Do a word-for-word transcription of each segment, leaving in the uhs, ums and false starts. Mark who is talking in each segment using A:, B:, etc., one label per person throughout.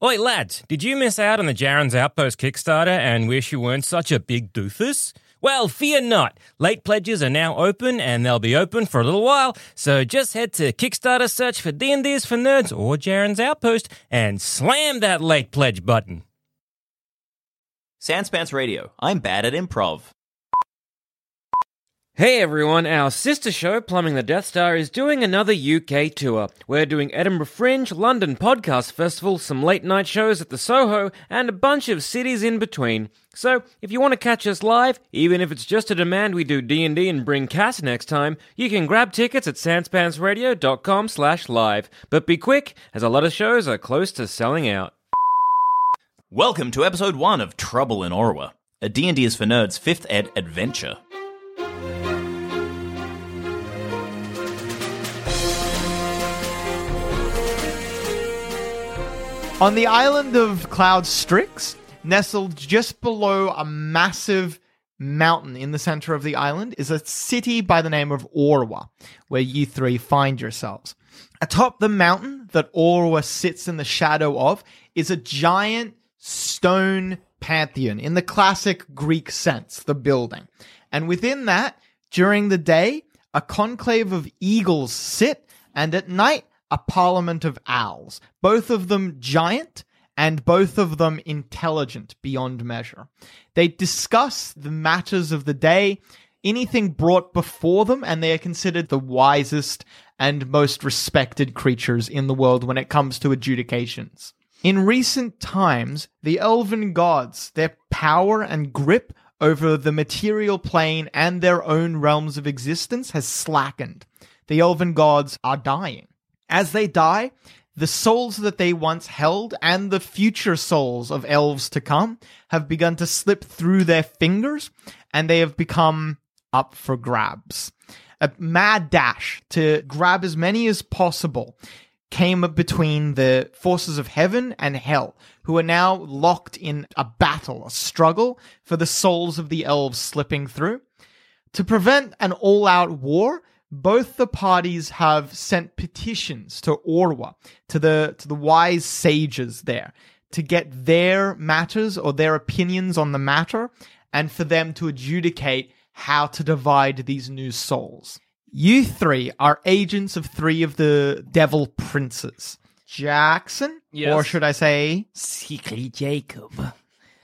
A: Oi, lads, did you miss out on the Jaren's Outpost Kickstarter and wish you weren't such a big doofus? Well, fear not. Late pledges are now open, and they'll be open for a little while, so just head to Kickstarter, search for D and D is for Nerds or Jaren's Outpost, and slam that late pledge button.
B: Sanspants Radio. I'm bad at improv.
C: Hey everyone, our sister show, Plumbing the Death Star, is doing another U K tour. We're doing Edinburgh Fringe, London Podcast Festival, some late night shows at the Soho, and a bunch of cities in between. So, if you want to catch us live, even if it's just a demand we do D and D and bring Cass next time, you can grab tickets at sanspantsradio.com slash live. But be quick, as a lot of shows are close to selling out.
B: Welcome to episode one of Trouble in Orwa, a D and D is for Nerds fifth ed adventure.
D: On the island of Cloud Strix, nestled just below a massive mountain in the center of the island, is a city by the name of Orwa, where you three find yourselves. Atop the mountain that Orwa sits in the shadow of is a giant stone pantheon in the classic Greek sense, the building. And within that, during the day, a conclave of eagles sit, and at night, a parliament of owls, both of them giant and both of them intelligent beyond measure. They discuss the matters of the day, anything brought before them, and they are considered the wisest and most respected creatures in the world when it comes to adjudications. In recent times, the elven gods, their power and grip over the material plane and their own realms of existence has slackened. The elven gods are dying. As they die, the souls that they once held and the future souls of elves to come have begun to slip through their fingers, and they have become up for grabs. A mad dash to grab as many as possible came between the forces of heaven and hell, who are now locked in a battle, a struggle for the souls of the elves slipping through. To prevent an all-out war, both the parties have sent petitions to Orwa, to the to the wise sages there, to get their matters or their opinions on the matter, and for them to adjudicate how to divide these new souls. You three are agents of three of the devil princes. Jackson?
C: Yes.
D: Or should I say...
A: Sickly Jacob.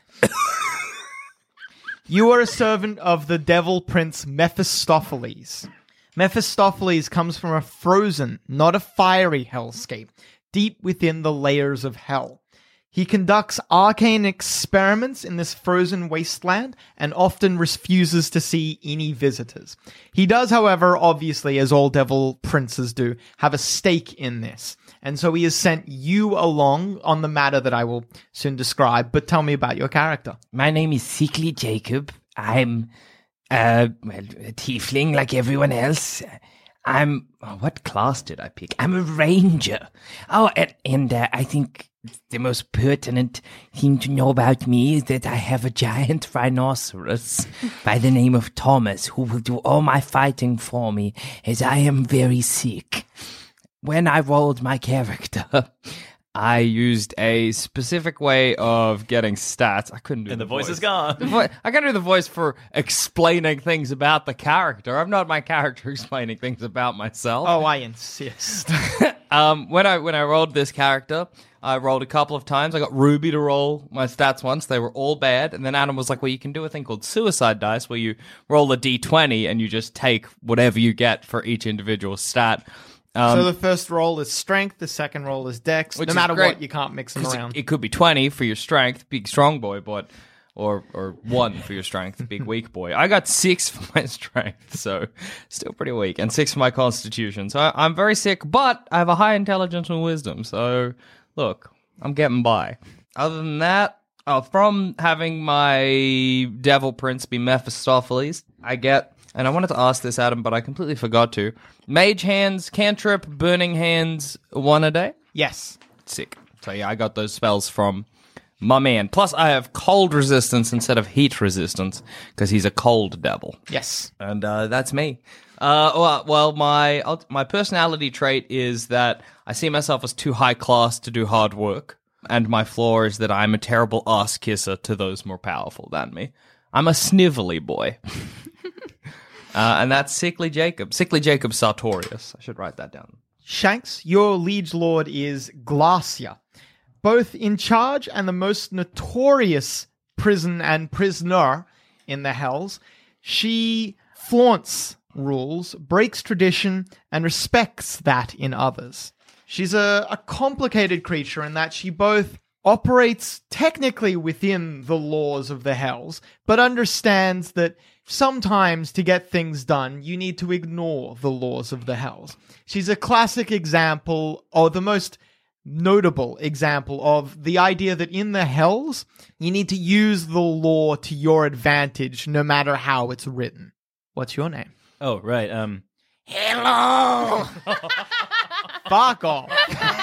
D: You are a servant of the devil prince Mephistopheles. Mephistopheles comes from a frozen, not a fiery hellscape, deep within the layers of hell. He conducts arcane experiments in this frozen wasteland and often refuses to see any visitors. He does, however, obviously, as all devil princes do, have a stake in this. And so he has sent you along on the matter that I will soon describe, but tell me about your character.
E: My name is Sickly Jacob. I'm... Uh, well, a tiefling like everyone else. I'm... Oh, what class did I pick? I'm a ranger. Oh, and, and uh, I think the most pertinent thing to know about me is that I have a giant rhinoceros by the name of Thomas, who will do all my fighting for me, as I am very sick. When I rolled my character...
C: I used a specific way of getting stats. I couldn't do
B: And
C: the,
B: the voice
C: voice
B: is gone.
C: The vo- I can do the voice for explaining things about the character. I'm not my character explaining things about myself.
D: Oh, I insist.
C: um, when I when I rolled this character, I rolled a couple of times. I got Ruby to roll my stats once. They were all bad. And then Adam was like, well, you can do a thing called suicide dice where you roll a d twenty and you just take whatever you get for each individual stat. Um,
D: so the first roll is strength, the second roll is dex.
C: Which
D: No
C: is
D: matter
C: great,
D: what, you can't mix them
C: 'cause
D: around.
C: It, it could be twenty for your strength, big strong boy, but or or one for your strength, big weak boy. I got six for my strength, so still pretty weak, and six for my constitution. So I, I'm very sick, but I have a high intelligence and wisdom. So look, I'm getting by. Other than that, oh, from having my devil prince be Mephistopheles, I get. And I wanted to ask this, Adam, but I completely forgot to. Mage hands, cantrip, burning hands, one a day?
D: Yes.
C: Sick. So yeah, I got those spells from my man. Plus, I have cold resistance instead of heat resistance, because he's a cold devil.
D: Yes.
C: And uh, that's me. Uh, well, well, my my personality trait is that I see myself as too high class to do hard work. and my flaw is that I'm a terrible ass kisser to those more powerful than me. I'm a snivelly boy. uh, and that's Sickly Jacob. Sickly Jacob Sartorius. I should write that down.
D: Shanks, your liege lord is Glacia, both in charge and the most notorious prison and prisoner in the Hells. She flaunts rules, breaks tradition, and respects that in others. She's a, a complicated creature in that she both operates technically within the laws of the Hells, but understands that sometimes to get things done, you need to ignore the laws of the Hells. She's a classic example, or the most notable example, of the idea that in the Hells, you need to use the law to your advantage, no matter how it's written. What's your name?
B: Oh, right. Um,
F: Hello!
D: Fuck off.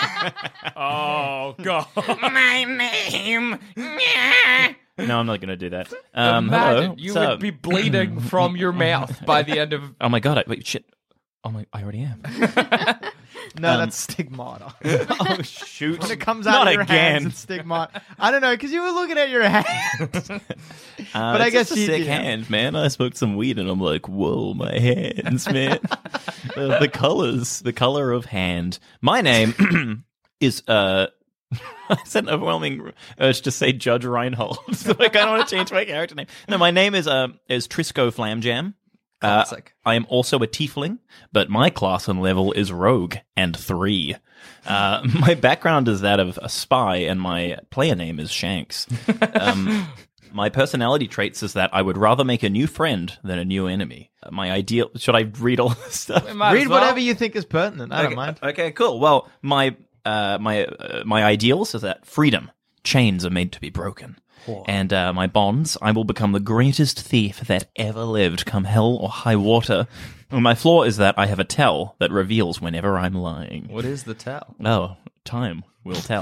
A: Oh, God.
F: My name.
B: no, I'm not going to do that. Um,
C: Imagine
B: hello.
C: you
B: what's
C: would
B: up?
C: be bleeding from your mouth by the end of...
B: Oh my god! I, wait, shit. Oh my! I already am.
D: No,
B: Um,
D: that's stigmata.
B: oh shoot!
D: When it comes out
B: Not
D: of your
B: again.
D: hands, it's stigmata. I don't know, because you were looking at your hands.
B: Uh,
D: But I
B: it's
D: guess
B: just a
D: you-
B: sick
D: yeah.
B: hand, man. I smoked some weed and I'm like, whoa, my hands, man. the, the colors, the color of hand. My name is uh. It's an overwhelming urge to say Judge Reinhold. So I kind of want to change my character name. No, my name is uh is Trisco Flamjam. Uh,
C: Classic.
B: I am also a tiefling, but my class and level is rogue and three. Uh, my background is that of a spy, and my player name is Shanks. Um, my personality traits is that I would rather make a new friend than a new enemy. Uh, my ideal... Should I read all this stuff?
C: Might as
D: Read
C: well.
D: whatever you think is pertinent. I
B: okay,
D: don't mind.
B: Okay, cool. Well, my uh, my uh, my ideals is that freedom. Chains are made to be broken. And uh, my bonds, I will become the greatest thief that ever lived, come hell or high water. And my flaw is that I have a tell that reveals whenever I'm lying.
C: What is the tell?
B: Oh, time will tell.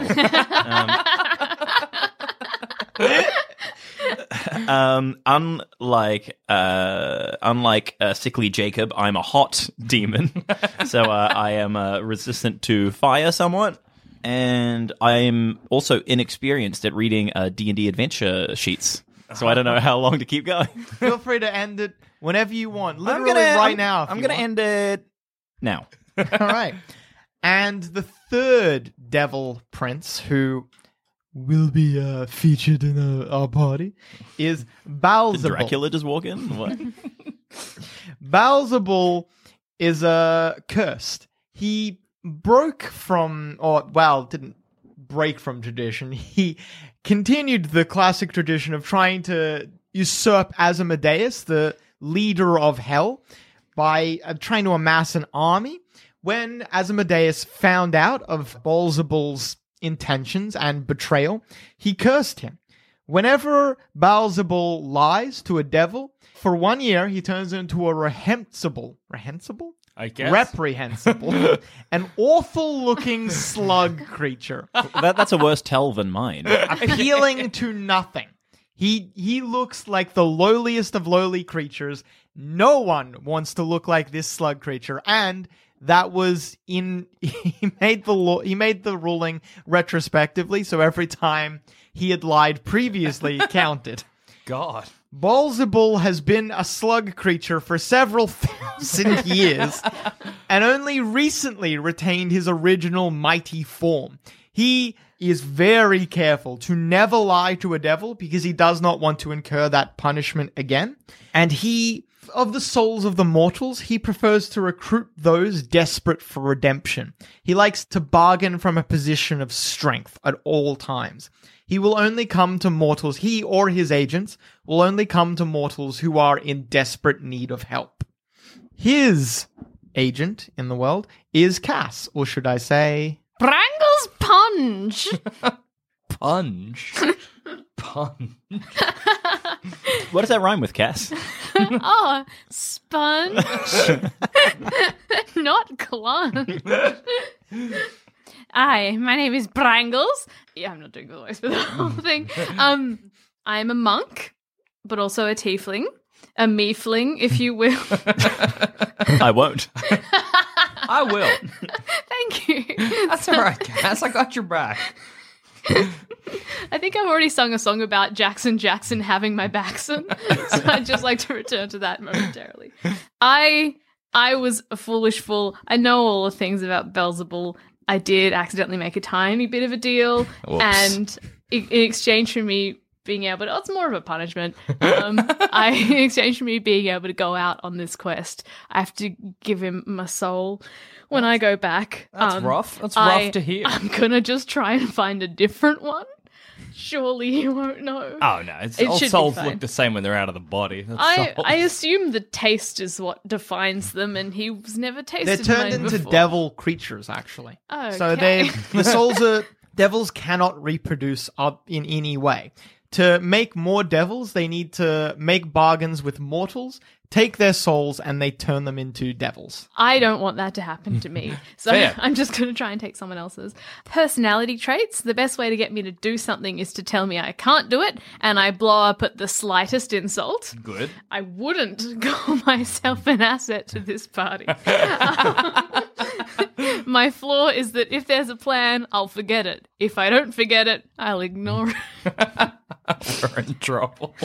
B: um, um, unlike uh, unlike uh, Sickly Jacob, I'm a hot demon, so uh, I am uh, resistant to fire somewhat. And I'm also inexperienced at reading uh, D and D adventure sheets, so I don't know how long to keep going.
D: Feel free to end it whenever you want.
B: I'm
D: Literally
B: gonna,
D: right
B: I'm,
D: now. if
B: I'm
D: you
B: gonna
D: want.
B: end it now.
D: All right. And the third devil prince who will be uh, featured in uh, our party is
B: Did
D: Balzabul.
B: Dracula just walk in? What?
D: Balzabul is uh, cursed. He broke from, or, well, didn't break from tradition. He continued the classic tradition of trying to usurp Asmodeus, the leader of hell, by uh, trying to amass an army. When Asmodeus found out of Balzabul's intentions and betrayal, he cursed him. Whenever Balzabul lies to a devil, for one year he turns into a rehensible. Rehensible?
A: I guess.
D: Reprehensible. An awful-looking slug creature.
B: that, that's a worse tell than mine.
D: Appealing to nothing. He he looks like the lowliest of lowly creatures. No one wants to look like this slug creature, and that was in he made the law he made the ruling retrospectively, so every time he had lied previously counted.
C: God.
D: Balzabul has been a slug creature for several thousand years and only recently retained his original mighty form. He is very careful to never lie to a devil because he does not want to incur that punishment again. And he, of the souls of the mortals, he prefers to recruit those desperate for redemption. He likes to bargain from a position of strength at all times. He will only come to mortals, he or his agents will only come to mortals who are in desperate need of help. His agent in the world is Cass, or should I say...
G: Brangle's Punch.
C: Punch. Punch.
B: What does that rhyme with, Cass?
G: Oh, sponge. Not clunge. Hi, my name is Brangles. Yeah, I'm not doing the voice for the whole thing. Um, I'm a monk, but also a tiefling. A meefling, if you will.
B: I won't.
C: I will.
G: Thank you.
C: That's all right, Cass. I got your back.
G: I think I've already sung a song about Jackson Jackson having my backson, so I'd just like to return to that momentarily. I I was a foolish fool. I know all the things about Beelzebul. I did accidentally make a tiny bit of a deal,
C: Whoops.
G: and in in exchange for me being able to, oh, it's more of a punishment. Um, I, in exchange for me being able to go out on this quest, I have to give him my soul when I go back.
C: That's
G: Um,
C: rough. That's
G: I-
C: rough to hear.
G: I'm gonna just try and find a different one. Surely you won't know.
C: Oh no, it's,
G: It
C: all
G: should be
C: souls
G: fine.
C: look the same when they're out of the body. That's
G: I,
C: souls.
G: I assume the taste is what defines them, and he was never
D: They're
G: tasted
D: turned
G: mine
D: into
G: before.
D: devil creatures, actually. So
G: Okay.
D: they the souls are devils cannot reproduce up in any way. To make more devils, they need to make bargains with mortals, take their souls, and they turn them into devils.
G: I don't want that to happen to me. So
C: Fair.
G: I'm just going to try and take someone else's. Personality traits. The best way to get me to do something is to tell me I can't do it, and I blow up at the slightest insult.
C: Good.
G: I wouldn't call myself an asset to this party. My flaw is that if there's a plan, I'll forget it. If I don't forget it, I'll ignore it.
C: We're in trouble.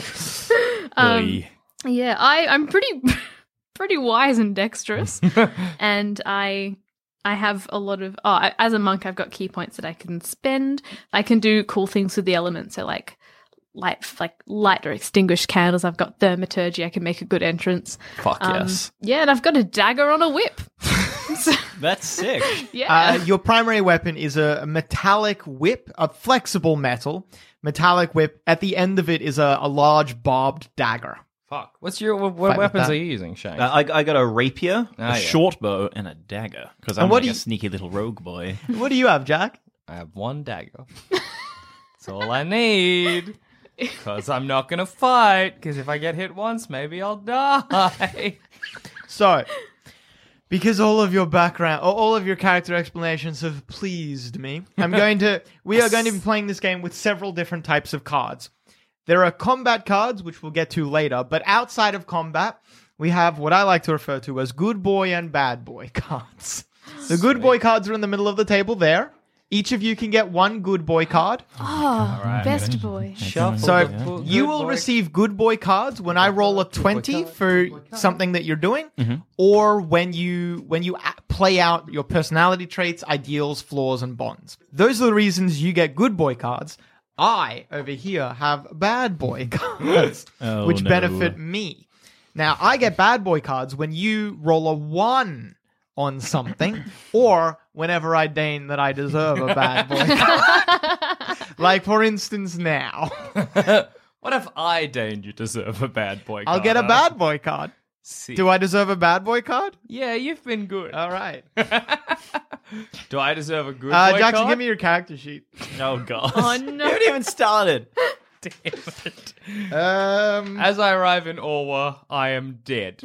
B: Oy.
G: Yeah, I, I'm pretty pretty wise and dexterous, and I I have a lot of. Oh, I, as a monk, I've got key points that I can spend. I can do cool things with the elements, so like light, like light or extinguished candles. I've got thaumaturgy. I can make a good entrance.
C: Fuck
G: Um,
C: yes.
G: Yeah, and I've got a dagger on a whip. So,
B: That's sick.
G: yeah.
D: Uh, your primary weapon is a, a metallic whip, a flexible metal metallic whip. At the end of it is a, a large barbed dagger.
C: Fuck. What's your what,
D: Fight
C: what
D: with
C: weapons
D: that.
C: are you using, Shane?
B: Uh, I, I got a rapier,
C: Ah,
B: a
C: yeah.
B: short bow, and a dagger because I'm
D: And what
B: like
D: do
B: a
D: you-
B: sneaky little rogue boy.
D: What do you have, Jack?
C: I have one dagger. That's all I need. Because I'm not going to fight. Because if I get hit once, maybe I'll die.
D: So, because all of your background, or all of your character explanations have pleased me, I'm going to. We are going to be playing this game with several different types of cards. There are combat cards, which we'll get to later, but outside of combat, we have what I like to refer to as good boy and bad boy cards. The good boy cards are in the middle of the table there. Each of you can get one good boy card.
G: oh, best boy.
C: Shuffle
D: So
C: the good
D: you will
C: boy.
D: receive good boy cards when I roll a twenty for something that you're doing, or when you when you a- play out your personality traits, ideals, flaws, and bonds. Those are the reasons you get good boy cards. I over here have bad boy cards,
B: Oh,
D: which
B: no.
D: benefit me. Now I get bad boy cards when you roll a one on something, or whenever I deign that I deserve a bad boy card. Like, for instance, now.
C: What if I deign you deserve a bad boy
D: I'll
C: card?
D: get a bad boy card.
C: See.
D: Do I deserve a bad boy card?
C: Yeah, you've been good.
D: All right.
C: Do I deserve a good
D: Uh,
C: boy
D: Jackson,
C: card?
D: give me your character sheet.
B: Oh god!
G: Oh,
B: You
G: no.
B: haven't even started.
C: Damn it.
D: Um,
C: As I arrive in Orwa, I am dead.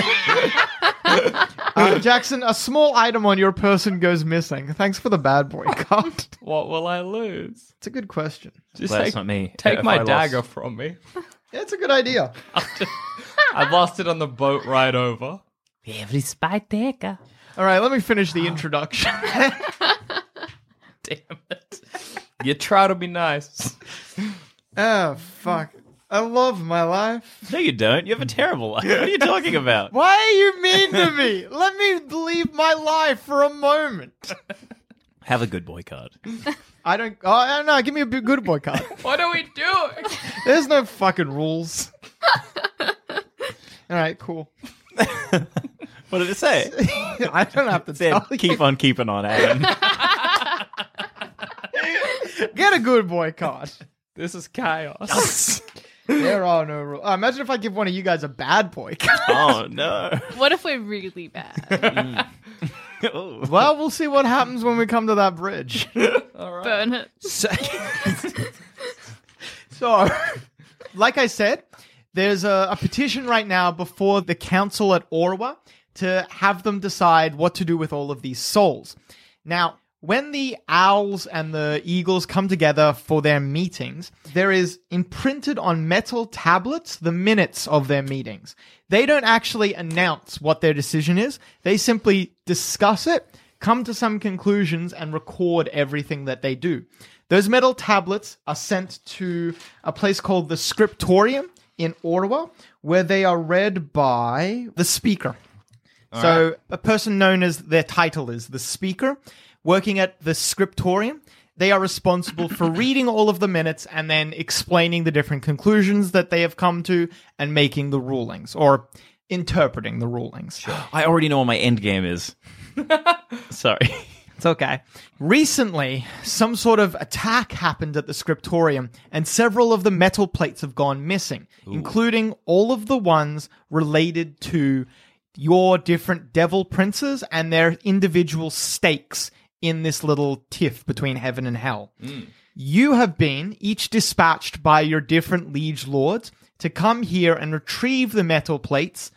D: uh, Jackson, a small item on your person goes missing. Thanks for the bad boy card.
C: What will I lose?
D: It's a good question.
C: Just
B: Well,
C: take,
B: that's not me.
C: take
B: If
C: my
B: I lost-
C: dagger from me.
D: Yeah, it's a good idea.
C: I lost it on the boat ride over.
E: Every spy dagger.
D: All right, let me finish the introduction.
C: Damn it. You try to be nice.
D: Oh, fuck. I love my life.
B: No, you don't. You have a terrible life. What are you talking about?
D: Why are you mean to me? Let me leave my life for a moment.
B: Have a good boy card.
D: I don't. Oh, no, give me a big good boy card.
C: What are we doing?
D: There's no fucking rules. All right, cool.
B: What did it say?
D: I don't have to
B: It said,
D: tell you.
B: keep on keeping on, Adam.
D: Get a good boy card.
C: This is chaos.
D: There are no rules. Uh, imagine if I give one of you guys a bad boy card.
B: Oh no.
G: What if we're really bad?
B: Oh.
D: Well, we'll see what happens when we come to that bridge.
G: Burn it.
D: So, so, like I said, there's a, a petition right now before the council at Orwa to have them decide what to do with all of these souls. Now, when the owls and the eagles come together for their meetings, there is imprinted on metal tablets the minutes of their meetings. They don't actually announce what their decision is. They simply discuss it, come to some conclusions, and record everything that they do. Those metal tablets are sent to a place called the Scriptorium in Orwa, where they are read by the speaker. All so right. A person known as, their title is the speaker, working at the Scriptorium. They are responsible for reading all of the minutes and then explaining the different conclusions that they have come to and making the rulings, or interpreting the rulings. Sure.
B: I already know what my end game is. Sorry.
D: It's okay. Recently, some sort of attack happened at the Scriptorium, and several of the metal plates have gone missing, Ooh. including all of the ones related to your different devil princes and their individual stakes in this little tiff between heaven and hell. Mm. You have been each dispatched by your different liege lords to come here and retrieve the metal plates,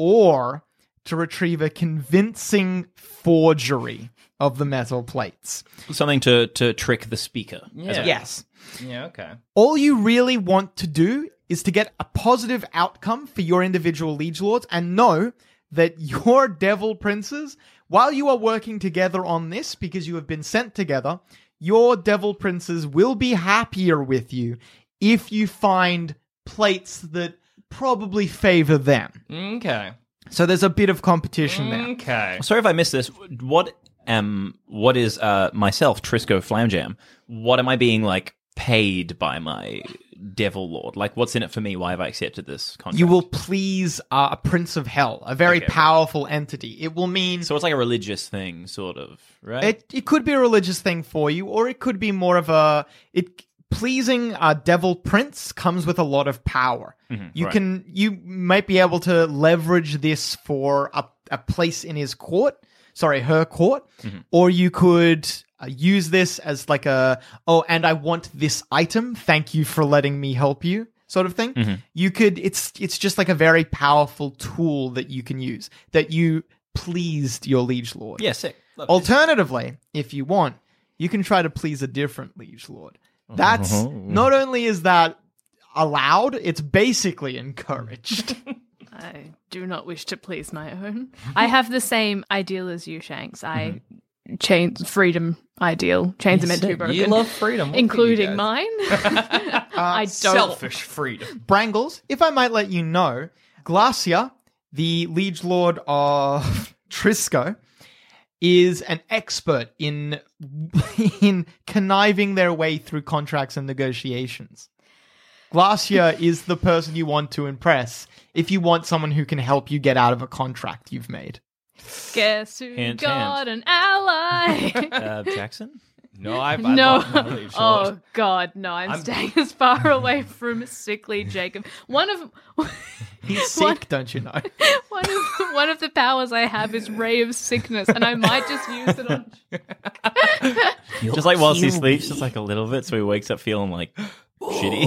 D: or to retrieve a convincing forgery of the metal plates.
B: Something to, to trick the speaker.
C: Yeah.
D: Yes.
C: Yeah, okay.
D: All you really want to do is to get a positive outcome for your individual liege lords, and know that your devil princes, while you are working together on this because you have been sent together, your devil princes will be happier with you if you find plates that probably favor them.
C: Okay.
D: So there's a bit of competition there.
C: Okay.
B: Sorry if I missed this. What um what is uh myself, Trisco Flamjam? What am I being like paid by my devil lord? Like, what's in it for me? Why have I accepted this contract?
D: You will please uh, a prince of hell, a very
B: Okay,
D: powerful entity. It will mean
B: So it's like a religious thing, sort of, right?
D: it. It could be a religious thing for you, or it could be more of a it. Pleasing a devil prince comes with a lot of power.
B: Mhm,
D: you
B: right.
D: can you might be able to leverage this for a, a place in his court, sorry, her court,
B: Mm-hmm.
D: or you could uh, use this as like a oh, and I want this item. Thank you for letting me help you, sort of thing.
B: Mm-hmm.
D: You could. It's it's just like a very powerful tool that you can use that you pleased your liege lord.
B: Yeah, sick. Love it.
D: Alternatively, if you want, you can try to please a different liege lord. That's
B: Uh-huh.
D: not only is that allowed, it's basically encouraged.
G: I do not wish to please my own. I have the same ideal as you, Shanks. I chains freedom ideal. Chains are meant to be broken.
C: You love freedom. Look at you
G: including
C: guys.
G: mine. I don't.
C: Selfish freedom.
D: Brangles, if I might let you know, Glacia, the liege lord of Trisco, is an expert in in conniving their way through contracts and negotiations. Glacia is the person you want to impress if you want someone who can help you get out of a contract you've made.
G: Guess who
B: Hint,
G: got an ally?
B: uh, Jackson?
C: No, I, I
G: no.
C: love my liege lord.
G: Oh God, no! I'm,
C: I'm-
G: staying as far away from sickly Jacob. One of
D: He's sick,
G: One-
D: don't you know?
G: one of one of the powers I have is ray of sickness, and I might just use it on.
B: Just like whilst he sleeps, just like a little bit, so he wakes up feeling like shitty.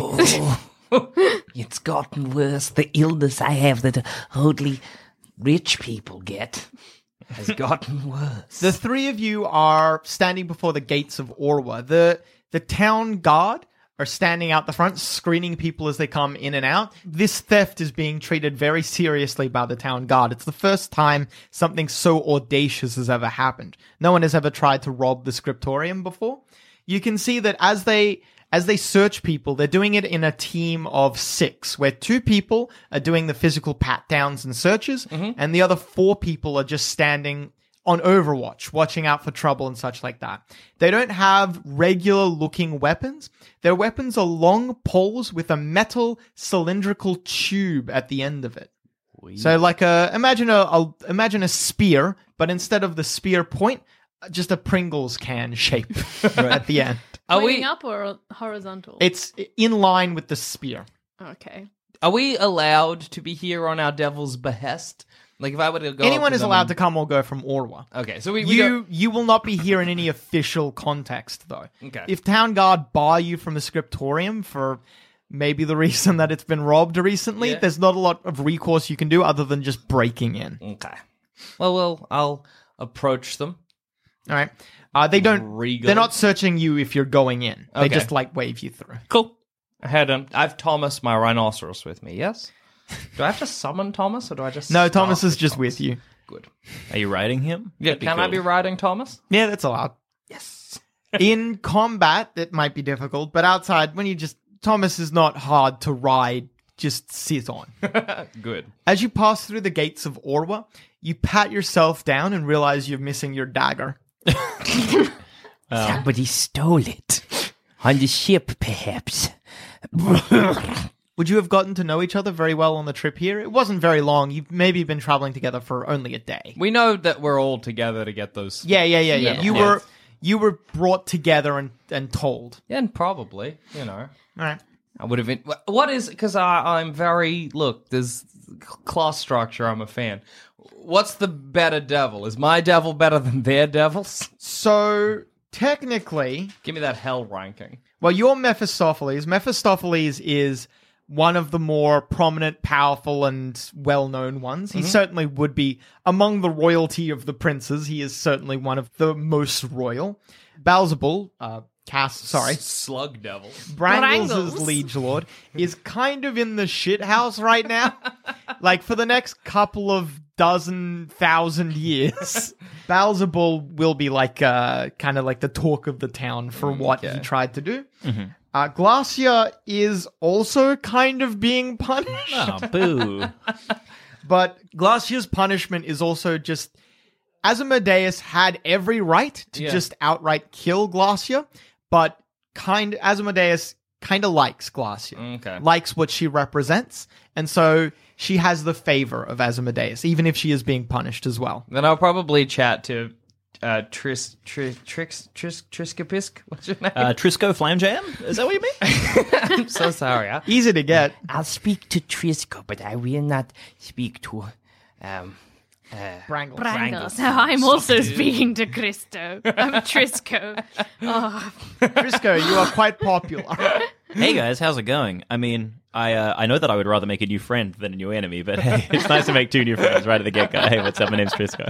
E: It's gotten worse. The illness I have that only rich people get has gotten worse.
D: The three of you are standing before the gates of Orwa. The the town guard are standing out the front, screening people as they come in and out. This theft is being treated very seriously by the town guard. It's the first time something so audacious has ever happened. No one has ever tried to rob the Scriptorium before. You can see that as they as they search people, they're doing it in a team of six, where two people are doing the physical pat-downs and searches, and the other four people are just standing on Overwatch, watching out for trouble and such like that. They don't have regular-looking weapons. Their weapons are long poles with a metal cylindrical tube at the end of it. So, like a imagine a, a imagine a spear, but instead of the spear point, just a Pringles can shape at the end.
C: Are
G: Pointing
C: we
G: up or horizontal?
D: It's in line with the spear.
G: Okay.
C: are we allowed to be here on our devil's behest? Like if I were to go,
D: Anyone
C: up to
D: is
C: them
D: allowed
C: and-
D: to come or go from Orwa.
C: Okay, so we, we
D: You
C: don't-
D: you will not be here in any official context, though.
C: Okay.
D: If Town Guard bar you from the Scriptorium for maybe the reason that it's been robbed recently,
C: Yeah.
D: there's not a lot of recourse you can do other than just breaking in.
C: Okay. Well, well, I'll approach them.
D: All right. Uh, they don't.
C: Regal.
D: They're not searching you if you're going in. They
C: Okay.
D: just like wave you through.
C: Cool. I had um, I've Thomas, my rhinoceros, with me. Yes. Do I have to summon Thomas, or do I just?
D: No,
C: start
D: Thomas is
C: with
D: just
C: Thomas?
D: with you.
C: Good.
B: Are you riding him?
C: Yeah.
B: That'd be
C: Can I
B: cool.
C: be riding Thomas?
D: Yeah, that's allowed.
C: Yes.
D: In combat, it might be difficult, but outside, when you just Thomas is not hard to ride. Just sit on.
C: Good.
D: As you pass through the gates of Orwa, you pat yourself down and realize you're missing your dagger.
E: Somebody stole it. On the ship, perhaps.
D: Would you have gotten to know each other very well on the trip here? It wasn't very long. You've maybe been traveling together for only a day.
C: We know that we're all together to get those.
D: Yeah, yeah, yeah, yeah.
G: Yeah.
D: You
C: Yeah.
D: were you were brought together and, and told.
C: Yeah, and probably, you know.
D: All right.
C: I would have been. What is? Because I'm very. Look, there's class structure. I'm a fan. What's the better devil? Is my devil better than their devils?
D: So technically,
C: Give me that hell ranking.
D: well, you're Mephistopheles. Mephistopheles is one of the more prominent, powerful, and well-known ones. He certainly would be among the royalty of the princes. He is certainly one of the most royal. Beelzebul, uh, Cass, sorry,
C: Slug devil.
D: Brangles'
G: Brangles.
D: liege lord is kind of in the shit house right now. Like for the next couple of dozen thousand years, Beelzebul will be like uh, kind of like the talk of the town for what he tried to do. Uh, Glacia is also kind of being punished,
B: Oh, boo.
D: but Glacia's punishment is also just Asmodeus had every right to
C: Yeah.
D: just outright kill Glacia, but kind Asmodeus kind of likes Glacia,
C: Okay.
D: likes what she represents, and so she has the favor of Asmodeus, even if she is being punished as well.
C: Then I'll probably chat to uh, Tris, Tris, Trix, Tris, Triskapisk. What's your name?
B: Uh, Trisco Flame Jam? Is that what you mean?
C: I'm so sorry. Huh?
D: Easy to get.
E: I'll speak to Trisco, but I will not speak to, um, uh,
D: Brangles.
G: Brangles. Now I'm also speaking to Christo. I'm Trisco. Oh,
D: Trisco, you are quite popular.
B: Hey guys, how's it going? I mean, I uh, I know that I would rather make a new friend than a new enemy, but hey, it's nice to make two new friends right at the get-go. Hey, what's up? My name's Trisco.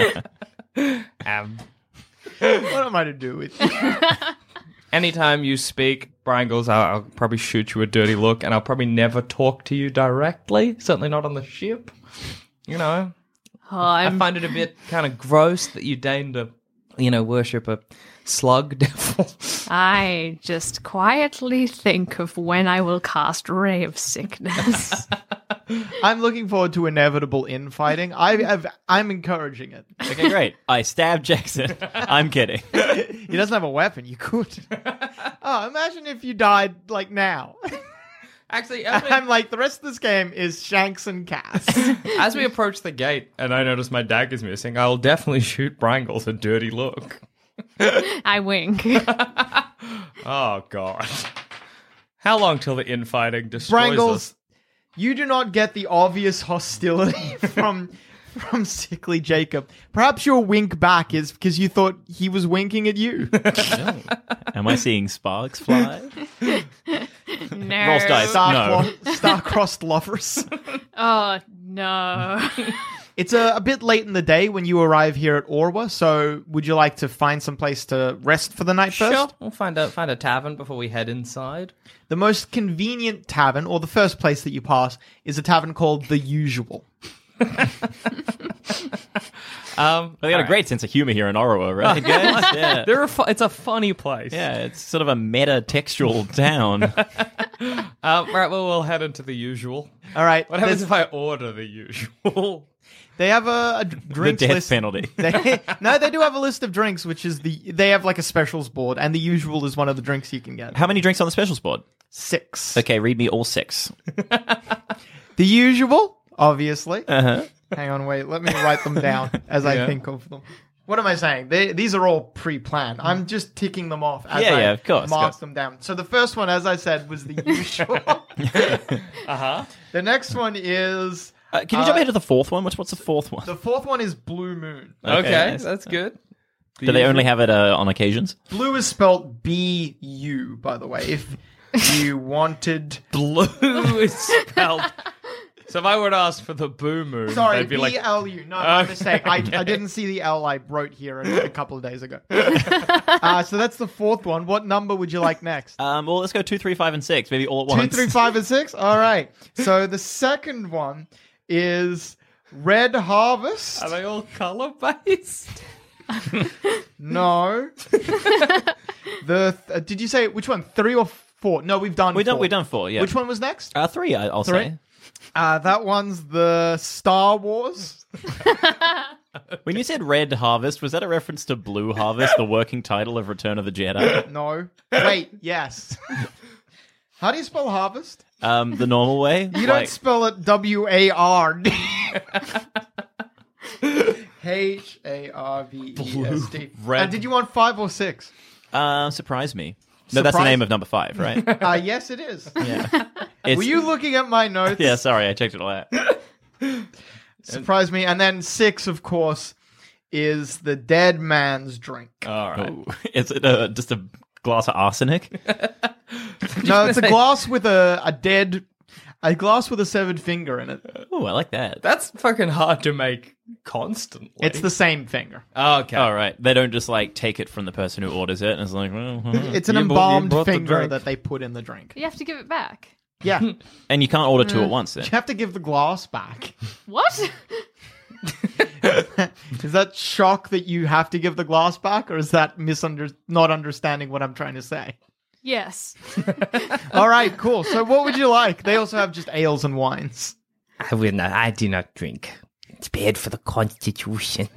C: Um,
D: What am I to do with you?
C: anytime you speak Brangles, I'll, I'll probably shoot you a dirty look, and I'll probably never talk to you directly. Certainly not on the ship. You know,
G: oh
C: I
G: I'm
C: find it a bit kind of gross that you deign to, you know, worship a slug devil.
G: I just quietly think of when I will cast Ray of Sickness.
D: I'm looking forward to inevitable infighting. I have, I'm encouraging it.
B: Okay, great. I stabbed Jackson. I'm kidding.
D: He doesn't have a weapon. You could. Oh, imagine if you died like now.
C: Actually, as we,
D: I'm like, the rest of this game is Shanks and Cass.
C: as we approach the gate, and I notice my dagger's missing, I'll definitely shoot Brangles a dirty look.
G: I wink.
C: Oh God! How long till the infighting destroys
D: Brangles,
C: us?
D: you do not get the obvious hostility from from Sickly Jacob. Perhaps your wink back is because you thought he was winking at you.
B: Am I seeing sparks fly?
G: No.
B: Roll dice.
D: Star-cro-
B: No.
D: Star-crossed lovers.
G: Oh no.
D: It's a, a bit late in the day when you arrive here at Orwa, so would you like to find some place to rest for the night first?
C: Sure, we'll find a find a tavern before we head inside.
D: The most convenient tavern, or the first place that you pass, is a tavern called The Usual.
C: Um,
B: They got a great sense of humor here in Orwa, right, guys? Yeah.
C: They're a fu- it's a funny place.
B: Yeah, it's sort of a meta-textual town.
C: Um, right. Well, we'll head into the usual.
D: All right.
C: What happens
D: there's-
C: if I order the usual?
D: They have a, a
B: the
D: drinks
B: death
D: list.
B: penalty.
D: They, no, they do have a list of drinks, which is the they have like a specials board, and The Usual is one of the drinks you can get.
B: How many drinks on the specials board?
D: Six.
B: Okay, read me all six.
D: The Usual, obviously.
B: Uh-huh.
D: Hang on, wait. Let me write them down as I
C: Yeah.
D: think of them. What am I saying? They, these are all pre-planned. I'm just ticking them off as
B: Yeah,
D: I
B: yeah, of course,
D: mark
B: of course.
D: them down. So the first one, as I said, was The Usual.
C: Uh-huh.
D: The next one is...
B: Uh, can you jump ahead to the fourth one? What's what's the fourth one?
D: The fourth one is Blue Moon.
C: Okay,
B: nice.
C: that's good.
B: Do they only have it uh, on occasions?
D: Blue is spelled B U, by the way. If you wanted...
C: Blue is spelled. So if I were to ask for the Boo Moon,
D: Sorry,
C: they'd be
D: B
C: like,
D: L U. No, my
C: Okay.
D: mistake. I, I didn't see the L I wrote here a, a couple of days ago. uh, so that's the fourth one. What number would you like next?
B: Um, well, let's go two, three, five, and six, maybe all at
D: Two,
B: once.
D: three, five, and six? All right. So the second one is Red Harvest.
C: are they all color based?
D: No. the uh, did you say which one? Three or four? No, we've done.
B: We've done,
D: four.
B: we've done four, yeah.
D: Which one was next?
B: Uh, three, I- I'll
D: Three?
B: say.
D: Uh, that one's the Star Wars.
B: When you said Red Harvest, was that a reference to Blue Harvest, the working title of Return of the Jedi?
D: No. Wait. Yes. How do you spell harvest?
B: Um, the normal way?
D: You don't spell it W A R D. H A R V E S T.
B: Red-
D: And did you want five or six?
B: Uh, surprise me. No, that's the
D: Surprise-
B: name of number five, right?
D: Uh, yes, it is.
B: Yeah. It's,
D: Were you looking at my notes?
B: Yeah, sorry, I checked it all out.
D: Surprised me. And then six, of course, is the dead man's drink.
C: All right.
B: Ooh. Is it uh, just a glass of arsenic?
D: No, it's a glass with a, a dead... A glass with a severed finger in it.
B: Oh, I like that.
C: That's fucking hard to make constantly.
D: It's the same finger.
C: Oh, okay.
B: All right. They don't just like take it from the person who orders it and it's like, well, huh.
D: It's an
C: You bought- you
D: embalmed
C: bought the
D: finger
C: drink.
D: that they put in the drink.
G: You have to give it back.
D: Yeah. You
B: And you can't order two at once then.
D: have to give the glass back.
G: What?
D: Is that shock that you have to give the glass back, or is that misunder- not understanding what I'm trying to say?
G: Yes.
D: All right, cool. So what would you like? They also have just ales and wines.
E: I will not. I do not drink. It's bad for the constitution.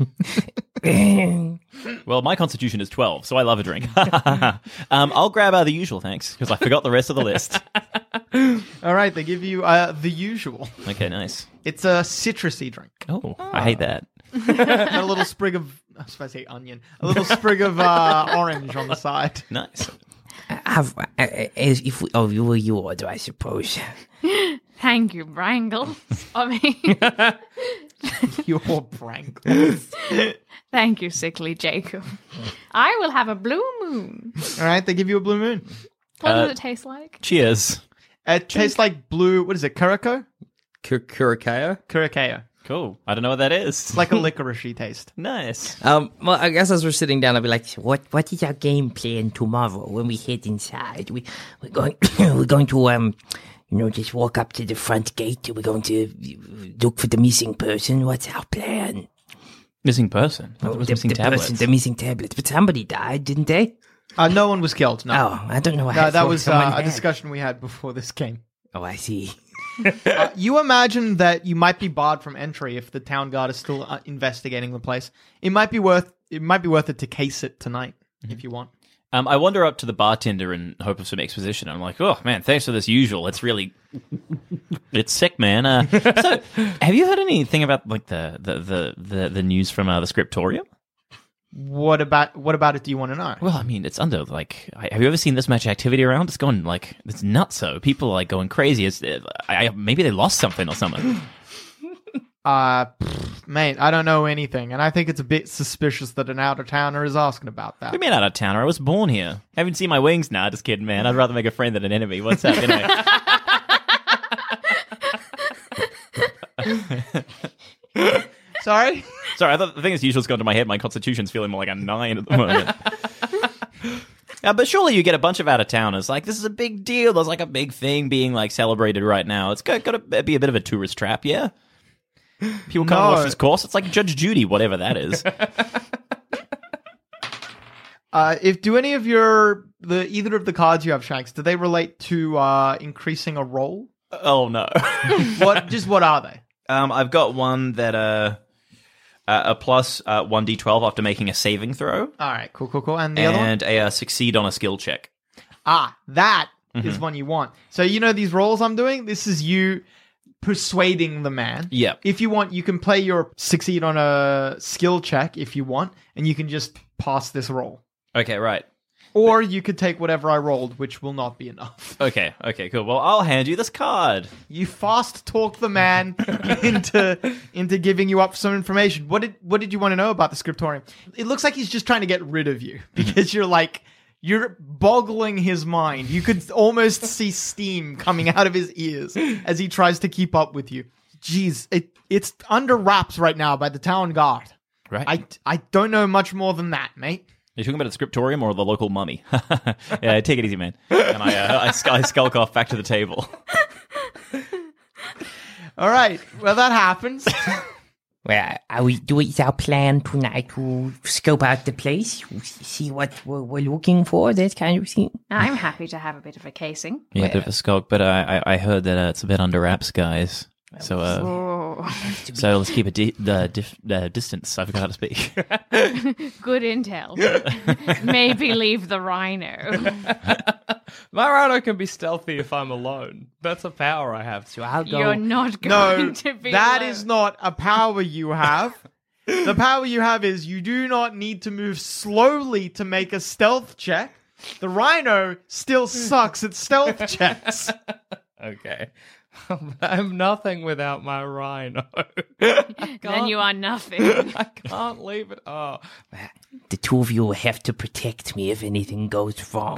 B: Well, my constitution is twelve, so I love a drink. um, I'll grab uh, the usual, thanks, because I forgot the rest of the list.
D: All right, they give you uh, the usual.
B: Okay, nice.
D: It's a citrusy drink.
B: Oh, I hate that.
D: And a little sprig of, I was supposed to say onion, a little sprig of uh, orange on the side.
B: Nice.
E: I've, uh, as if we, oh, you were you order, I suppose.
G: Thank you, Brangle. I mean,
D: Your Brangles.
G: thank you, sickly Jacob. I will have a blue moon.
D: All right, they give you a blue moon.
G: What
B: Uh,
G: does it taste like?
B: Cheers.
D: It tastes like blue, what is it, Curacao?
C: Cur- Curacao?
D: Curacao.
B: Cool. I don't know what that is.
D: It's like a licoricey taste.
B: Nice.
C: Um, well, I guess as we're sitting down, I'll be like,
E: What what is our game plan tomorrow when we head inside? We we're going we're going to um you know just walk up to the front gate. We're going to look for the missing person. What's our plan?
B: Missing person.
E: Oh,
B: What was
E: the,
B: missing
E: the
B: tablets?
E: person, the missing tablets. But somebody died, didn't they?
D: Uh, no one was killed, no.
E: Oh, I don't know. I
D: No, that
E: thought
D: was
E: someone
D: uh, a
E: had.
D: discussion we had before this game.
E: Oh, I see.
D: Uh, you imagine that you might be barred from entry if the town guard is still uh, investigating the place. It might be worth it might be worth it to case it tonight if you want.
B: Um, I wander up to the bartender in hope of some exposition. I'm like, oh, man, thanks for this usual. It's really... it's sick, man. Uh, so, have you heard anything about like the the, the, the, the news from uh, the Scriptorium?
D: What about what about it do you want to know?
B: Well, I mean, it's under, like... I, have you ever seen this much activity around? It's going, like... It's nuts, so. People are, like, going crazy. It's, uh, I, maybe they lost something or something.
D: Uh, pfft, mate, I don't know anything, and I think it's a bit suspicious that an out-of-towner is asking about
B: What
D: that.
B: do you mean out of towner? I was born here. Haven't seen my wings? Nah, just kidding, man. I'd rather make a friend than an enemy. What's up, anyway?
D: Sorry?
B: Sorry, I thought the thing that's usual's gone to my head. My constitution's feeling more like a nine at the moment. Uh, but surely you get a bunch of out-of-towners. Like, this is a big deal. There's like a big thing being like celebrated right now. It's got, got to be a bit of a tourist trap, yeah? People can't
D: No.
B: watch this course. It's like Judge Judy, whatever that is.
D: Uh, if do any of your the either of the cards you have, Shanks, do they relate to uh increasing a roll?
B: Oh, no.
D: What just what are they?
B: um, I've got one that... Uh, Uh, a plus uh, one d twelve after making a saving throw,
D: All right, cool, cool, cool. And the other one?
B: and a uh, succeed on a skill check.
D: Ah, that is one you want. So you know these rolls I'm doing? This is you persuading the man.
B: Yep.
D: If you want, you can play your succeed on a skill check if you want, and you can just pass this roll.
B: Okay, right.
D: Or you could take whatever I rolled, which will not be enough.
B: Okay, okay, cool. Well, I'll hand you this card.
D: You fast talk the man into into giving you up some information. What did what did you want to know about the Scriptorium? It looks like he's just trying to get rid of you because you're like you're boggling his mind. You could almost see steam coming out of his ears as he tries to keep up with you. Jeez, it it's under wraps right now by the town guard.
B: Right.
D: I I don't know much more than that, mate.
B: Are you talking about the Scriptorium or the local mummy? Yeah, take it easy, man. And I, uh, I, sc- I skulk off back to the table.
D: All right. Well, that happens.
E: Well, are we, do it's our plan tonight to scope out the place, see what we're, we're looking for, that kind of thing?
G: I'm happy to have a bit of a casing.
B: Yeah, a bit of a skulk, but I, I, I heard that uh, it's a bit under wraps, guys. So, uh,
G: Oh,
B: so let's keep a di- the dif- uh, distance. I forgot how to speak.
G: good intel. Maybe leave the rhino.
C: My rhino can be stealthy if I'm alone. That's a power I have. So I'll go.
G: You're not
D: No,
G: going to be.
D: that
G: alone.
D: is not a power you have. The power you have is you do not need to move slowly to make a stealth check. The rhino still sucks at stealth checks.
C: Okay. I'm nothing without my rhino.
G: Then you are nothing.
C: I can't leave it. Oh,
E: The two of you will have to protect me if anything goes wrong.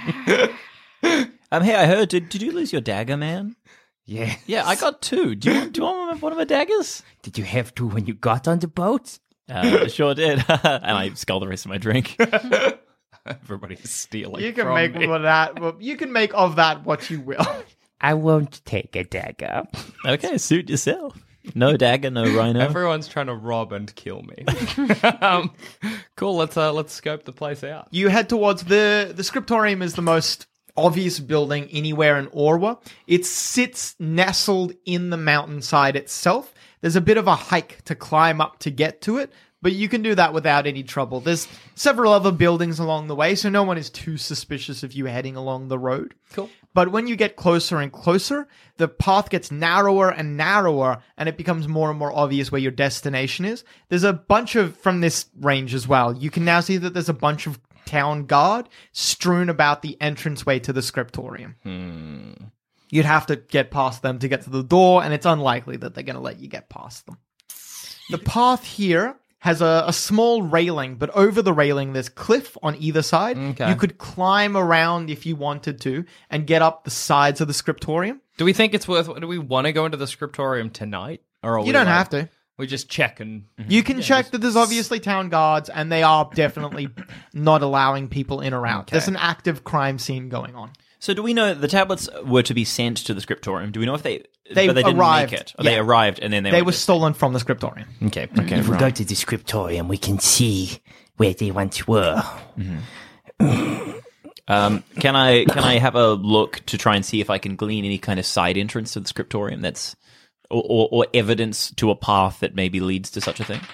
B: Um, hey, I heard. Did, did you lose your dagger, man?
E: Yeah.
B: Yeah, I got two. Do you want? Do you want one of my daggers?
E: Did you have to when you got on the boat?
B: Uh, sure did. And I sculled the rest of my drink.
C: everybody's stealing.
D: You can
C: from
D: make
C: me.
D: of that. Well, you can make of that what you will.
E: I won't take a dagger.
B: Okay, suit yourself. No dagger, no rhino.
C: Everyone's trying to rob and kill me. um, cool. Let's uh, let's scope the place out.
D: You head towards the the scriptorium is the most obvious building anywhere in Orwa. It sits nestled in the mountainside itself. There's a bit of a hike to climb up to get to it, but you can do that without any trouble. There's several other buildings along the way, so no one is too suspicious of you heading along the road.
C: Cool.
D: But when you get closer and closer, the path gets narrower and narrower, and it becomes more and more obvious where your destination is. There's a bunch of, from this range as well, you can now see that there's a bunch of town guard strewn about the entranceway to the scriptorium.
B: Hmm.
D: You'd have to get past them to get to the door, and it's unlikely that they're going to let you get past them. The path here has a, a small railing, but over the railing there's cliff on either side.
C: Okay.
D: You could climb around if you wanted to and get up the sides of the scriptorium.
C: Do we think it's worth? Do we want to go into the scriptorium tonight, or are
D: You
C: we
D: don't
C: like-
D: have to.
C: We just check and
D: You can check that there's obviously town guards, and they are definitely not allowing people in or out.
C: Okay.
D: There's an active crime scene going on.
B: So do we know the tablets were to be sent to the scriptorium? Do we know if they
D: They
B: but they didn't
D: arrived.
B: make it? Or
D: Yeah.
B: They arrived and then they,
D: They
B: were
D: were
B: just-
D: stolen from the scriptorium.
B: Okay. Okay.
E: If we
B: right.
E: go to the scriptorium, we can see where they once were.
B: Um, can I can I have a look to try and see if I can glean any kind of side entrance to the scriptorium that's or, or, or evidence to a path that maybe leads to such a thing?